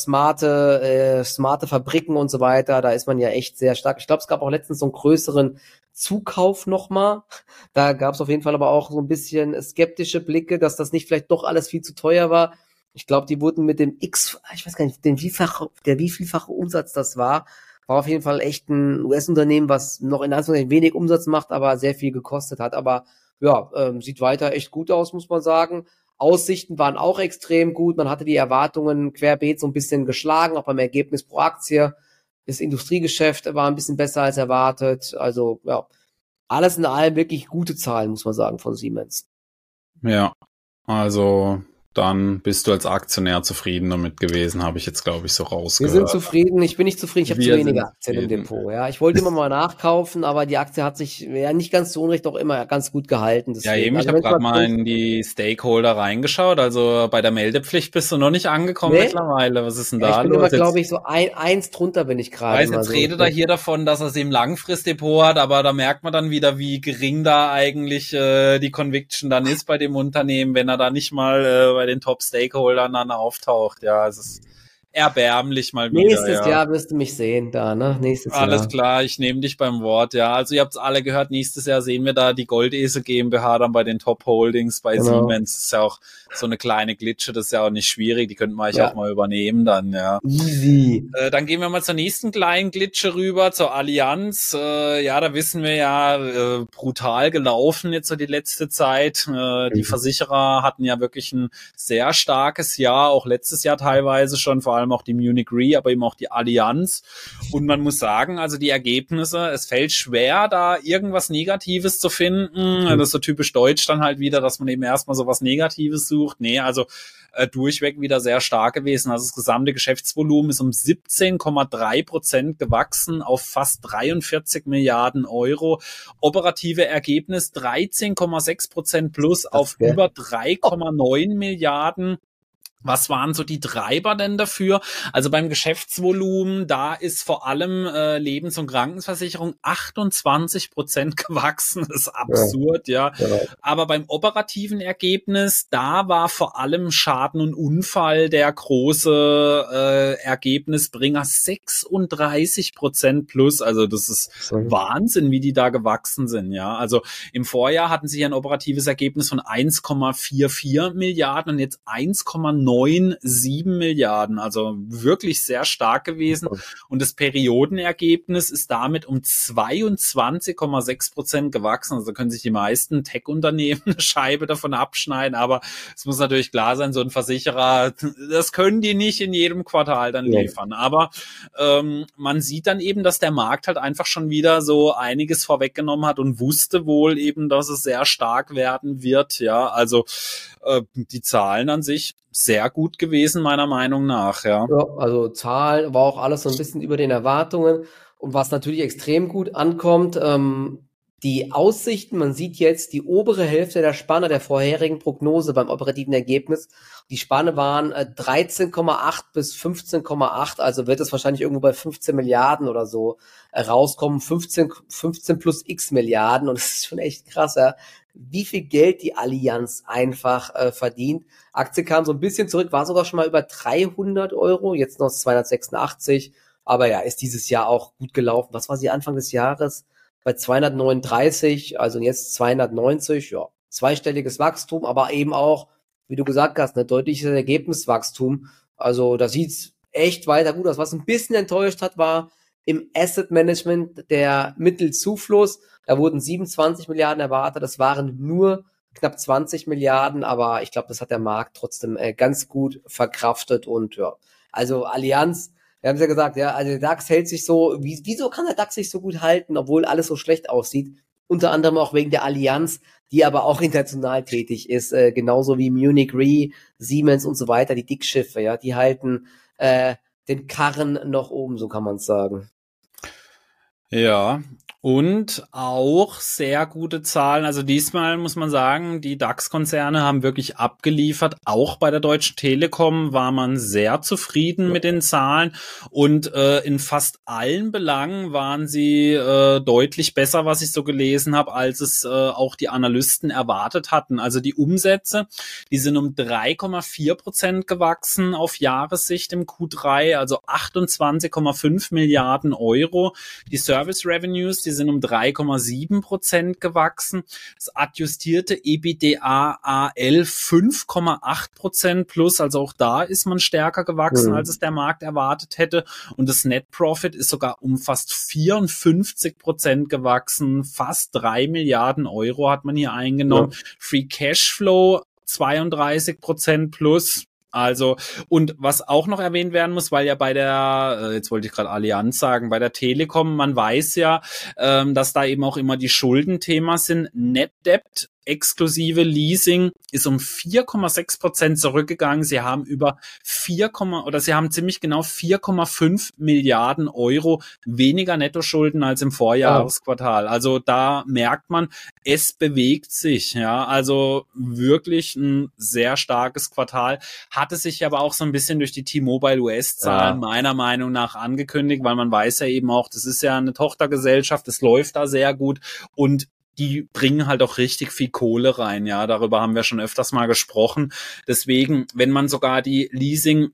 smarte Fabriken und so weiter, da ist man ja echt sehr stark. Ich glaube, es gab auch letztens so einen größeren Zukauf nochmal. Da gab es auf jeden Fall aber auch so ein bisschen skeptische Blicke, dass das nicht vielleicht doch alles viel zu teuer war. Ich glaube, die wurden mit dem ich weiß gar nicht, der wievielfache Umsatz das war auf jeden Fall echt ein US-Unternehmen, was noch in Anführungszeichen wenig Umsatz macht, aber sehr viel gekostet hat. Aber ja, sieht weiter echt gut aus, muss man sagen. Aussichten waren auch extrem gut. Man hatte die Erwartungen querbeet so ein bisschen geschlagen, auch beim Ergebnis pro Aktie. Das Industriegeschäft war ein bisschen besser als erwartet. Also ja, alles in allem wirklich gute Zahlen, muss man sagen, von Siemens. Ja, also dann bist du als Aktionär zufrieden damit gewesen, habe ich jetzt, glaube ich, so rausgehört. Wir sind zufrieden. Ich bin nicht zufrieden. Ich habe zu wenige Aktien im Depot. Ja, ich wollte immer mal nachkaufen, aber die Aktie hat sich ja nicht ganz zu Unrecht auch immer ganz gut gehalten. Deswegen. Ja, eben. Ich habe gerade mal in die Stakeholder reingeschaut. Also bei der Meldepflicht bist du noch nicht angekommen mittlerweile. Was ist denn da los? Ich bin immer, glaube ich, so eins drunter bin ich gerade. Jetzt so. Redet er hier davon, dass er sie im Langfristdepot hat, aber da merkt man dann wieder, wie gering da eigentlich die Conviction dann ist bei dem Unternehmen, wenn er da nicht mal bei den Top-Stakeholdern dann auftaucht. Ja, es ist erbärmlich mal wieder. Nächstes Jahr wirst du mich sehen da, ne? Nächstes Jahr. Alles klar, ich nehme dich beim Wort, ja. Also ihr habt es alle gehört, nächstes Jahr sehen wir da die Goldesel GmbH dann bei den Top-Holdings, bei Siemens. Das ist ja auch so eine kleine Glitsche, das ist ja auch nicht schwierig, die könnten wir euch auch mal übernehmen dann, ja. Easy. Dann gehen wir mal zur nächsten kleinen Glitsche rüber, zur Allianz. Ja, da wissen wir ja, brutal gelaufen jetzt so die letzte Zeit. Die Versicherer hatten ja wirklich ein sehr starkes Jahr, auch letztes Jahr teilweise schon, vor allem auch die Munich Re, aber eben auch die Allianz. Und man muss sagen, also die Ergebnisse, es fällt schwer, da irgendwas Negatives zu finden. Das ist so typisch deutsch dann halt wieder, dass man eben erstmal so was Negatives sucht. Nee, also durchweg wieder sehr stark gewesen. Also das gesamte Geschäftsvolumen ist um 17,3% gewachsen auf fast 43 Milliarden Euro. Operative Ergebnis 13,6% plus auf über 3,9 Milliarden. Was waren so die Treiber denn dafür? Also beim Geschäftsvolumen, da ist vor allem Lebens- und Krankenversicherung 28% gewachsen. Das ist absurd, ja. Aber beim operativen Ergebnis, da war vor allem Schaden und Unfall der große Ergebnisbringer, 36% plus. Also das ist Wahnsinn, wie die da gewachsen sind, ja. Also im Vorjahr hatten sie ein operatives Ergebnis von 1,44 Milliarden und jetzt 1,9 1,97 Milliarden, also wirklich sehr stark gewesen. Und das Periodenergebnis ist damit um 22,6% gewachsen. Also können sich die meisten Tech-Unternehmen eine Scheibe davon abschneiden, aber es muss natürlich klar sein, so ein Versicherer, das können die nicht in jedem Quartal dann liefern. Aber man sieht dann eben, dass der Markt halt einfach schon wieder so einiges vorweggenommen hat und wusste wohl eben, dass es sehr stark werden wird. Ja, also die Zahlen an sich sehr gut gewesen, meiner Meinung nach. Ja, also Zahlen war auch alles so ein bisschen über den Erwartungen. Und was natürlich extrem gut ankommt, die Aussichten, man sieht jetzt die obere Hälfte der Spanne der vorherigen Prognose beim operativen Ergebnis. Die Spanne waren 13,8 bis 15,8, also wird es wahrscheinlich irgendwo bei 15 Milliarden oder so rauskommen. 15 plus x Milliarden, und das ist schon echt krass, ja, wie viel Geld die Allianz einfach verdient. Aktie kam so ein bisschen zurück, war sogar schon mal über 300 Euro, jetzt noch 286, aber ja, ist dieses Jahr auch gut gelaufen. Was war sie Anfang des Jahres? Bei 239, also jetzt 290, ja, zweistelliges Wachstum, aber eben auch, wie du gesagt hast, ein deutliches Ergebniswachstum. Also da sieht's echt weiter gut aus. Was ein bisschen enttäuscht hat, war im Asset Management der Mittelzufluss. Da wurden 27 Milliarden erwartet, das waren nur knapp 20 Milliarden, aber ich glaube, das hat der Markt trotzdem ganz gut verkraftet. Und ja, also Allianz, wir haben es ja gesagt, ja, also der DAX hält sich so, wieso kann der DAX sich so gut halten, obwohl alles so schlecht aussieht? Unter anderem auch wegen der Allianz, die aber auch international tätig ist, genauso wie Munich Re, Siemens und so weiter, die Dickschiffe, ja, die halten den Karren noch oben, so kann man es sagen. Ja, und auch sehr gute Zahlen. Also diesmal muss man sagen, die DAX-Konzerne haben wirklich abgeliefert. Auch bei der Deutschen Telekom war man sehr zufrieden mit den Zahlen. Und in fast allen Belangen waren sie deutlich besser, was ich so gelesen habe, als es auch die Analysten erwartet hatten. Also die Umsätze, die sind um 3,4% gewachsen auf Jahressicht im Q3, also 28,5 Milliarden Euro. Die Service Revenues, die sind um 3,7% gewachsen. Das adjustierte EBITDA AL 5,8% plus, also auch da ist man stärker gewachsen, als es der Markt erwartet hätte. Und das Net Profit ist sogar um fast 54% gewachsen. Fast 3 Milliarden Euro hat man hier eingenommen. Ja. Free Cashflow 32% plus. Also, und was auch noch erwähnt werden muss, weil ja bei der, jetzt wollte ich gerade Allianz sagen, bei der Telekom, man weiß ja, dass da eben auch immer die Schuldenthema sind. Net Debt exklusive Leasing ist um 4,6% zurückgegangen. Sie haben sie haben ziemlich genau 4,5 Milliarden Euro weniger Nettoschulden als im Vorjahresquartal. Also da merkt man, es bewegt sich, ja. Also wirklich ein sehr starkes Quartal. Hatte sich aber auch so ein bisschen durch die T-Mobile US-Zahlen meiner Meinung nach angekündigt, weil man weiß ja eben auch, das ist ja eine Tochtergesellschaft, das läuft da sehr gut und die bringen halt auch richtig viel Kohle rein, ja, darüber haben wir schon öfters mal gesprochen. Deswegen, wenn man sogar das Leasing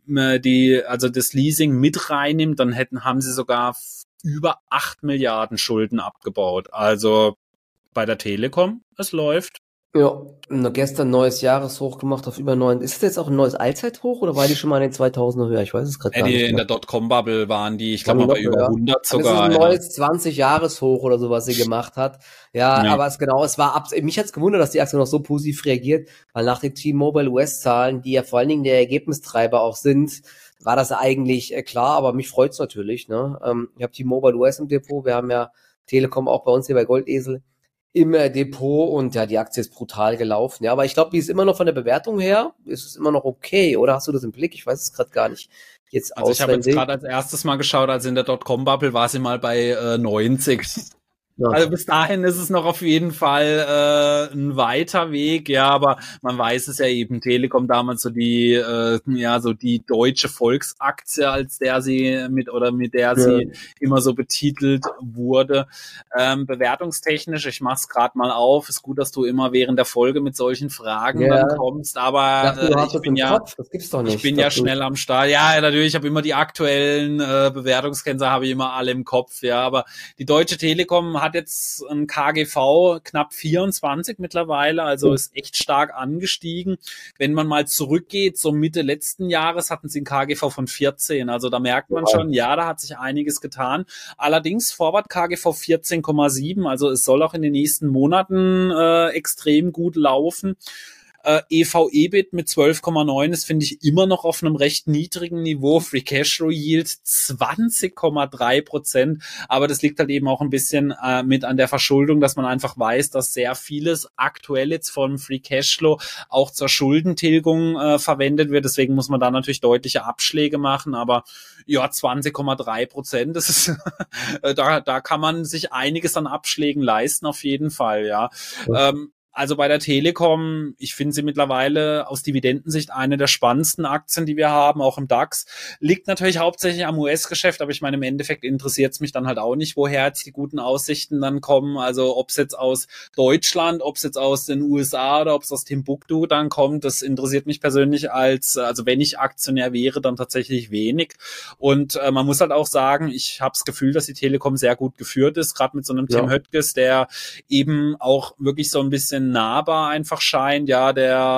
mit reinnimmt, dann haben sie sogar über 8 Milliarden Schulden abgebaut. Also bei der Telekom, es läuft. Ja, gestern neues Jahreshoch gemacht auf über 9. Ist das jetzt auch ein neues Allzeithoch oder war die schon mal in den 2000er höher? Ich weiß es gerade gar nicht. In der Dotcom-Bubble waren die, ich glaube mal bei über 100 sogar. Das ist ein neues 20-Jahres-Hoch oder so, was sie gemacht hat. Ja, aber es war mich hat's gewundert, dass die Aktie noch so positiv reagiert, weil nach den T-Mobile US-Zahlen, die ja vor allen Dingen der Ergebnistreiber auch sind, war das eigentlich klar, aber mich freut's natürlich, ne? Ich habe T-Mobile US im Depot, wir haben ja Telekom auch bei uns hier bei Goldesel im Depot und ja, die Aktie ist brutal gelaufen. Ja, aber ich glaube, die ist immer noch von der Bewertung her, ist es immer noch okay, oder hast du das im Blick? Ich weiß es gerade gar nicht. Jetzt also ich habe jetzt gerade als erstes mal geschaut, also in der Dotcom-Bubble war sie mal bei 90. Ja. Also bis dahin ist es noch auf jeden Fall ein weiter Weg, ja, aber man weiß es ja eben, Telekom damals so die deutsche Volksaktie, mit der sie immer so betitelt wurde. Bewertungstechnisch, ich mach's gerade mal auf, ist gut, dass du immer während der Folge mit solchen Fragen dann kommst, aber ich bin ja schnell am Start. Ja, natürlich, ich habe immer die aktuellen Bewertungskennzahlen habe ich immer alle im Kopf, ja, aber die Deutsche Telekom hat hat jetzt ein KGV knapp 24 mittlerweile, also ist echt stark angestiegen. Wenn man mal zurückgeht, so Mitte letzten Jahres hatten sie ein KGV von 14, also da merkt man schon, ja, da hat sich einiges getan. Allerdings Forward KGV 14,7, also es soll auch in den nächsten Monaten extrem gut laufen. EV-EBIT mit 12,9 ist, finde ich, immer noch auf einem recht niedrigen Niveau. Free Cashflow Yield 20,3%. Aber das liegt halt eben auch ein bisschen mit an der Verschuldung, dass man einfach weiß, dass sehr vieles aktuell jetzt vom Free Cashflow auch zur Schuldentilgung verwendet wird. Deswegen muss man da natürlich deutliche Abschläge machen. Aber ja, 20,3%, das ist da kann man sich einiges an Abschlägen leisten, auf jeden Fall, ja. Also bei der Telekom, ich finde sie mittlerweile aus Dividendensicht eine der spannendsten Aktien, die wir haben, auch im DAX. Liegt natürlich hauptsächlich am US-Geschäft, aber ich meine, im Endeffekt interessiert es mich dann halt auch nicht, woher jetzt die guten Aussichten dann kommen. Also ob es jetzt aus Deutschland, ob es jetzt aus den USA oder ob es aus Timbuktu dann kommt, das interessiert mich persönlich also wenn ich Aktionär wäre, dann tatsächlich wenig. Und man muss halt auch sagen, ich habe das Gefühl, dass die Telekom sehr gut geführt ist, gerade mit so einem Tim Höttges, der eben auch wirklich so ein bisschen nahbar einfach scheint, ja,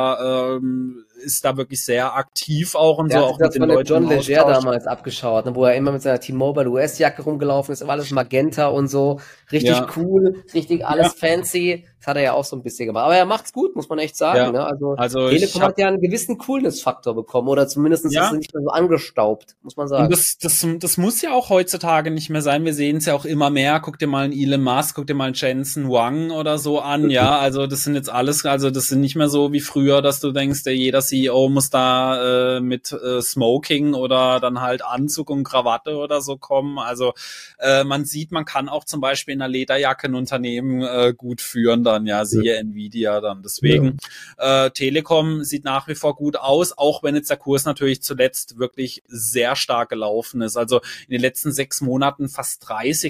der ist da wirklich sehr aktiv auch und der so. hat Auch das mit den von Leuten John im Legere Austausch. damals abgeschaut, ne, wo er immer mit seiner T-Mobile US-Jacke rumgelaufen ist, aber alles Magenta und so, richtig cool, richtig alles fancy. Das hat er ja auch so ein bisschen gemacht. Aber er macht's gut, muss man echt sagen. Ne? Also Telekom hat ja einen gewissen Coolness-Faktor bekommen oder zumindest ist es nicht mehr so angestaubt, muss man sagen. Und das muss ja auch heutzutage nicht mehr sein. Wir sehen es ja auch immer mehr. Guck dir mal einen Elon Musk, guck dir mal einen Jensen Huang oder so an. Ja, also das sind jetzt alles, also das sind nicht mehr so wie früher, dass du denkst, jeder CEO muss da mit Smoking oder dann halt Anzug und Krawatte oder so kommen. Also man sieht, man kann auch zum Beispiel in einer Lederjacke ein Unternehmen gut führen dann, ja, siehe Nvidia dann. Deswegen Telekom sieht nach wie vor gut aus, auch wenn jetzt der Kurs natürlich zuletzt wirklich sehr stark gelaufen ist. Also in den letzten 6 Monaten fast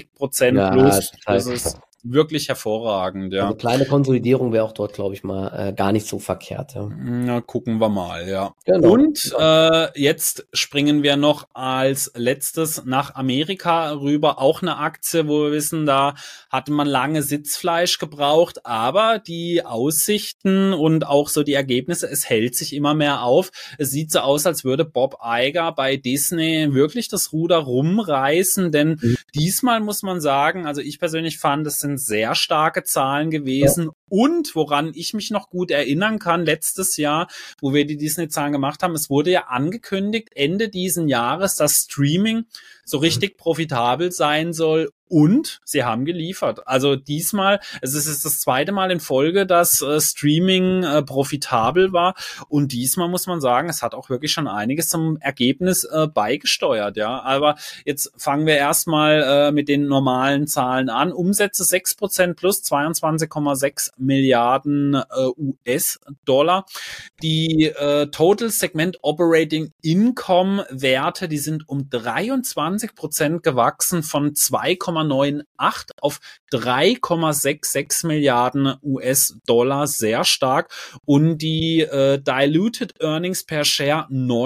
30% plus. Das ist wirklich hervorragend, ja. Also kleine Konsolidierung wäre auch dort, glaube ich mal, gar nicht so verkehrt. Ja. Na, gucken wir mal, ja. Genau. Und jetzt springen wir noch als letztes nach Amerika rüber. Auch eine Aktie, wo wir wissen, da hatte man lange Sitzfleisch gebraucht, aber die Aussichten und auch so die Ergebnisse, es hält sich immer mehr auf. Es sieht so aus, als würde Bob Iger bei Disney wirklich das Ruder rumreißen, denn diesmal muss man sagen, also ich persönlich fand, es sind sehr starke Zahlen gewesen und woran ich mich noch gut erinnern kann, letztes Jahr, wo wir die Disney-Zahlen gemacht haben, es wurde ja angekündigt, Ende diesen Jahres, dass Streaming so richtig profitabel sein soll und sie haben geliefert. Also diesmal, es ist das zweite Mal in Folge, dass Streaming profitabel war und diesmal muss man sagen, es hat auch wirklich schon einiges zum Ergebnis beigesteuert, ja. Aber jetzt fangen wir erstmal mit den normalen Zahlen an. Umsätze 6% plus 22,6 Milliarden US-Dollar. Die Total Segment Operating Income Werte, die sind um 23% gewachsen von 2,98 auf 3,66 Milliarden US-Dollar, sehr stark. Und die Diluted Earnings per Share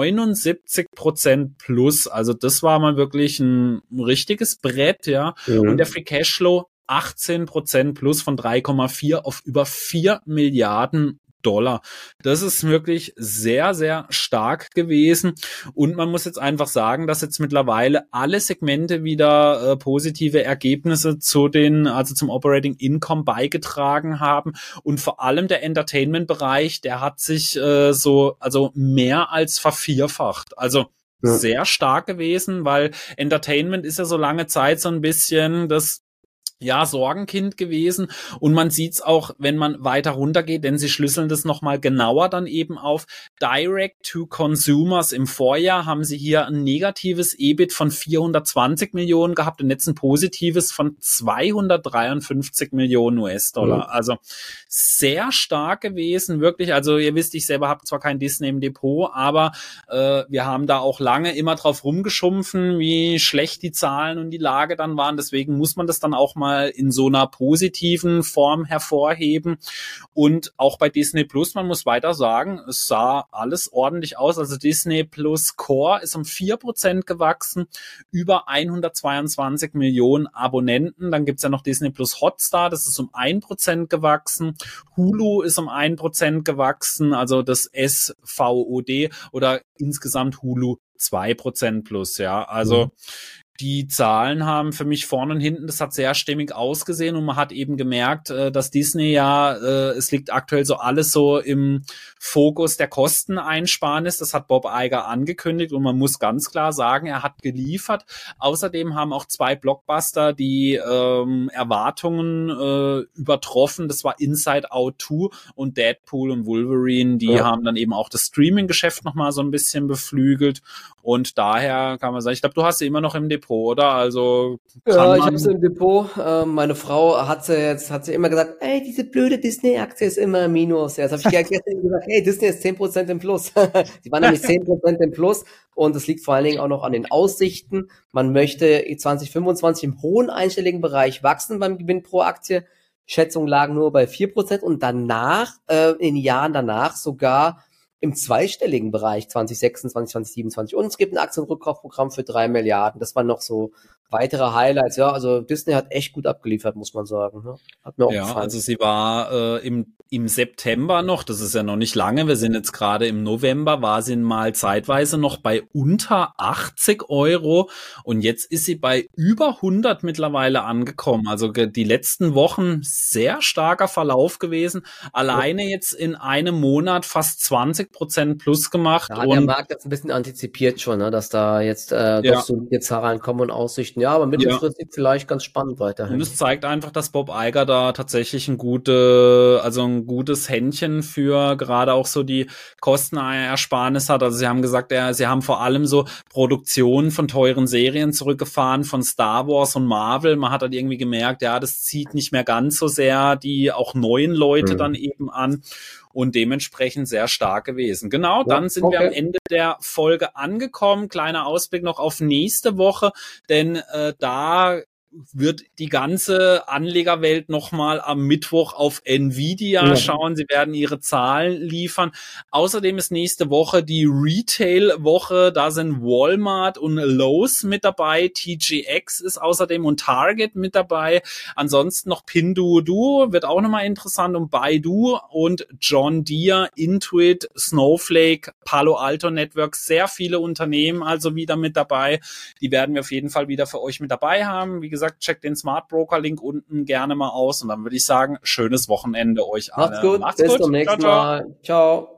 79% plus. Also das war mal wirklich ein richtiges Brett, ja. Und der Free Cashflow 18% plus von 3,4 auf über 4 Milliarden Dollar. Das ist wirklich sehr, sehr stark gewesen. Und man muss jetzt einfach sagen, dass jetzt mittlerweile alle Segmente wieder positive Ergebnisse zum Operating Income beigetragen haben. Und vor allem der Entertainment-Bereich, der hat sich mehr als vervierfacht. Also sehr stark gewesen, weil Entertainment ist ja so lange Zeit so ein bisschen das Sorgenkind gewesen und man sieht's auch, wenn man weiter runtergeht, denn sie schlüsseln das nochmal genauer dann eben auf. Direct to Consumers im Vorjahr haben sie hier ein negatives EBIT von 420 Millionen gehabt und jetzt ein positives von 253 Millionen US-Dollar. Also sehr stark gewesen, wirklich. Also ihr wisst, ich selber habe zwar kein Disney im Depot, aber wir haben da auch lange immer drauf rumgeschumpfen, wie schlecht die Zahlen und die Lage dann waren. Deswegen muss man das dann auch mal mal in so einer positiven Form hervorheben. Und auch bei Disney Plus, man muss weiter sagen, es sah alles ordentlich aus. Also Disney Plus Core ist um 4% gewachsen, über 122 Millionen Abonnenten. Dann gibt's ja noch Disney Plus Hotstar, das ist um 1% gewachsen. Hulu ist um 1% gewachsen, also das SVOD, oder insgesamt Hulu 2% plus, ja. Also die Zahlen haben für mich vorne und hinten, das hat sehr stimmig ausgesehen, und man hat eben gemerkt, dass Disney es liegt aktuell so alles so im Fokus der Kosteneinsparnis. Das hat Bob Iger angekündigt, und man muss ganz klar sagen, er hat geliefert. Außerdem haben auch 2 Blockbuster die Erwartungen übertroffen. Das war Inside Out 2 und Deadpool und Wolverine. Die haben dann eben auch das Streaming-Geschäft nochmal so ein bisschen beflügelt, und daher kann man sagen, ich glaube, du hast sie immer noch im Depot, oder? Also ja, ich habe sie im Depot. Meine Frau hat sie immer gesagt, ey, diese blöde Disney-Aktie ist immer im Minus. Ja, das habe ich gestern gesagt, hey, Disney ist 10% im Plus. Die waren nämlich 10% im Plus, und es liegt vor allen Dingen auch noch an den Aussichten. Man möchte 2025 im hohen einstelligen Bereich wachsen beim Gewinn pro Aktie. Schätzungen lagen nur bei 4%, und danach, in den Jahren danach sogar im zweistelligen Bereich 2026, 2027. Und es gibt ein Aktienrückkaufprogramm für 3 Milliarden. Das waren noch so weitere Highlights. Ja, also Disney hat echt gut abgeliefert, muss man sagen. Ja, hat mir auch gefallen. Also sie war im September noch, das ist ja noch nicht lange, wir sind jetzt gerade im November, war sie mal zeitweise noch bei unter 80 €, und jetzt ist sie bei über 100 mittlerweile angekommen. Also die letzten Wochen sehr starker Verlauf gewesen. Alleine jetzt in einem Monat fast 20% plus gemacht. Da hat der Markt jetzt ein bisschen antizipiert schon, ne, dass da jetzt doch solide Zahlen kommen und Aussichten. Ja, aber mittelfristig vielleicht ganz spannend weiterhin. Und es zeigt einfach, dass Bob Iger da tatsächlich ein gutes Händchen für gerade auch so die Kostenersparnis hat. Also sie haben gesagt, sie haben vor allem so Produktionen von teuren Serien zurückgefahren, von Star Wars und Marvel. Man hat halt irgendwie gemerkt, ja, das zieht nicht mehr ganz so sehr die auch neuen Leute dann eben an, und dementsprechend sehr stark gewesen. Genau, dann sind wir am Ende der Folge angekommen. Kleiner Ausblick noch auf nächste Woche, denn da wird die ganze Anlegerwelt nochmal am Mittwoch auf Nvidia schauen. Sie werden ihre Zahlen liefern. Außerdem ist nächste Woche die Retail-Woche. Da sind Walmart und Lowe's mit dabei. TJX ist außerdem und Target mit dabei. Ansonsten noch Pinduoduo wird auch nochmal interessant, und Baidu und John Deere, Intuit, Snowflake, Palo Alto Networks. Sehr viele Unternehmen also wieder mit dabei. Die werden wir auf jeden Fall wieder für euch mit dabei haben. Wie gesagt, checkt den Smart Broker Link unten gerne mal aus, und dann würde ich sagen, schönes Wochenende euch alle. Macht's gut, bis zum nächsten Mal. Ciao.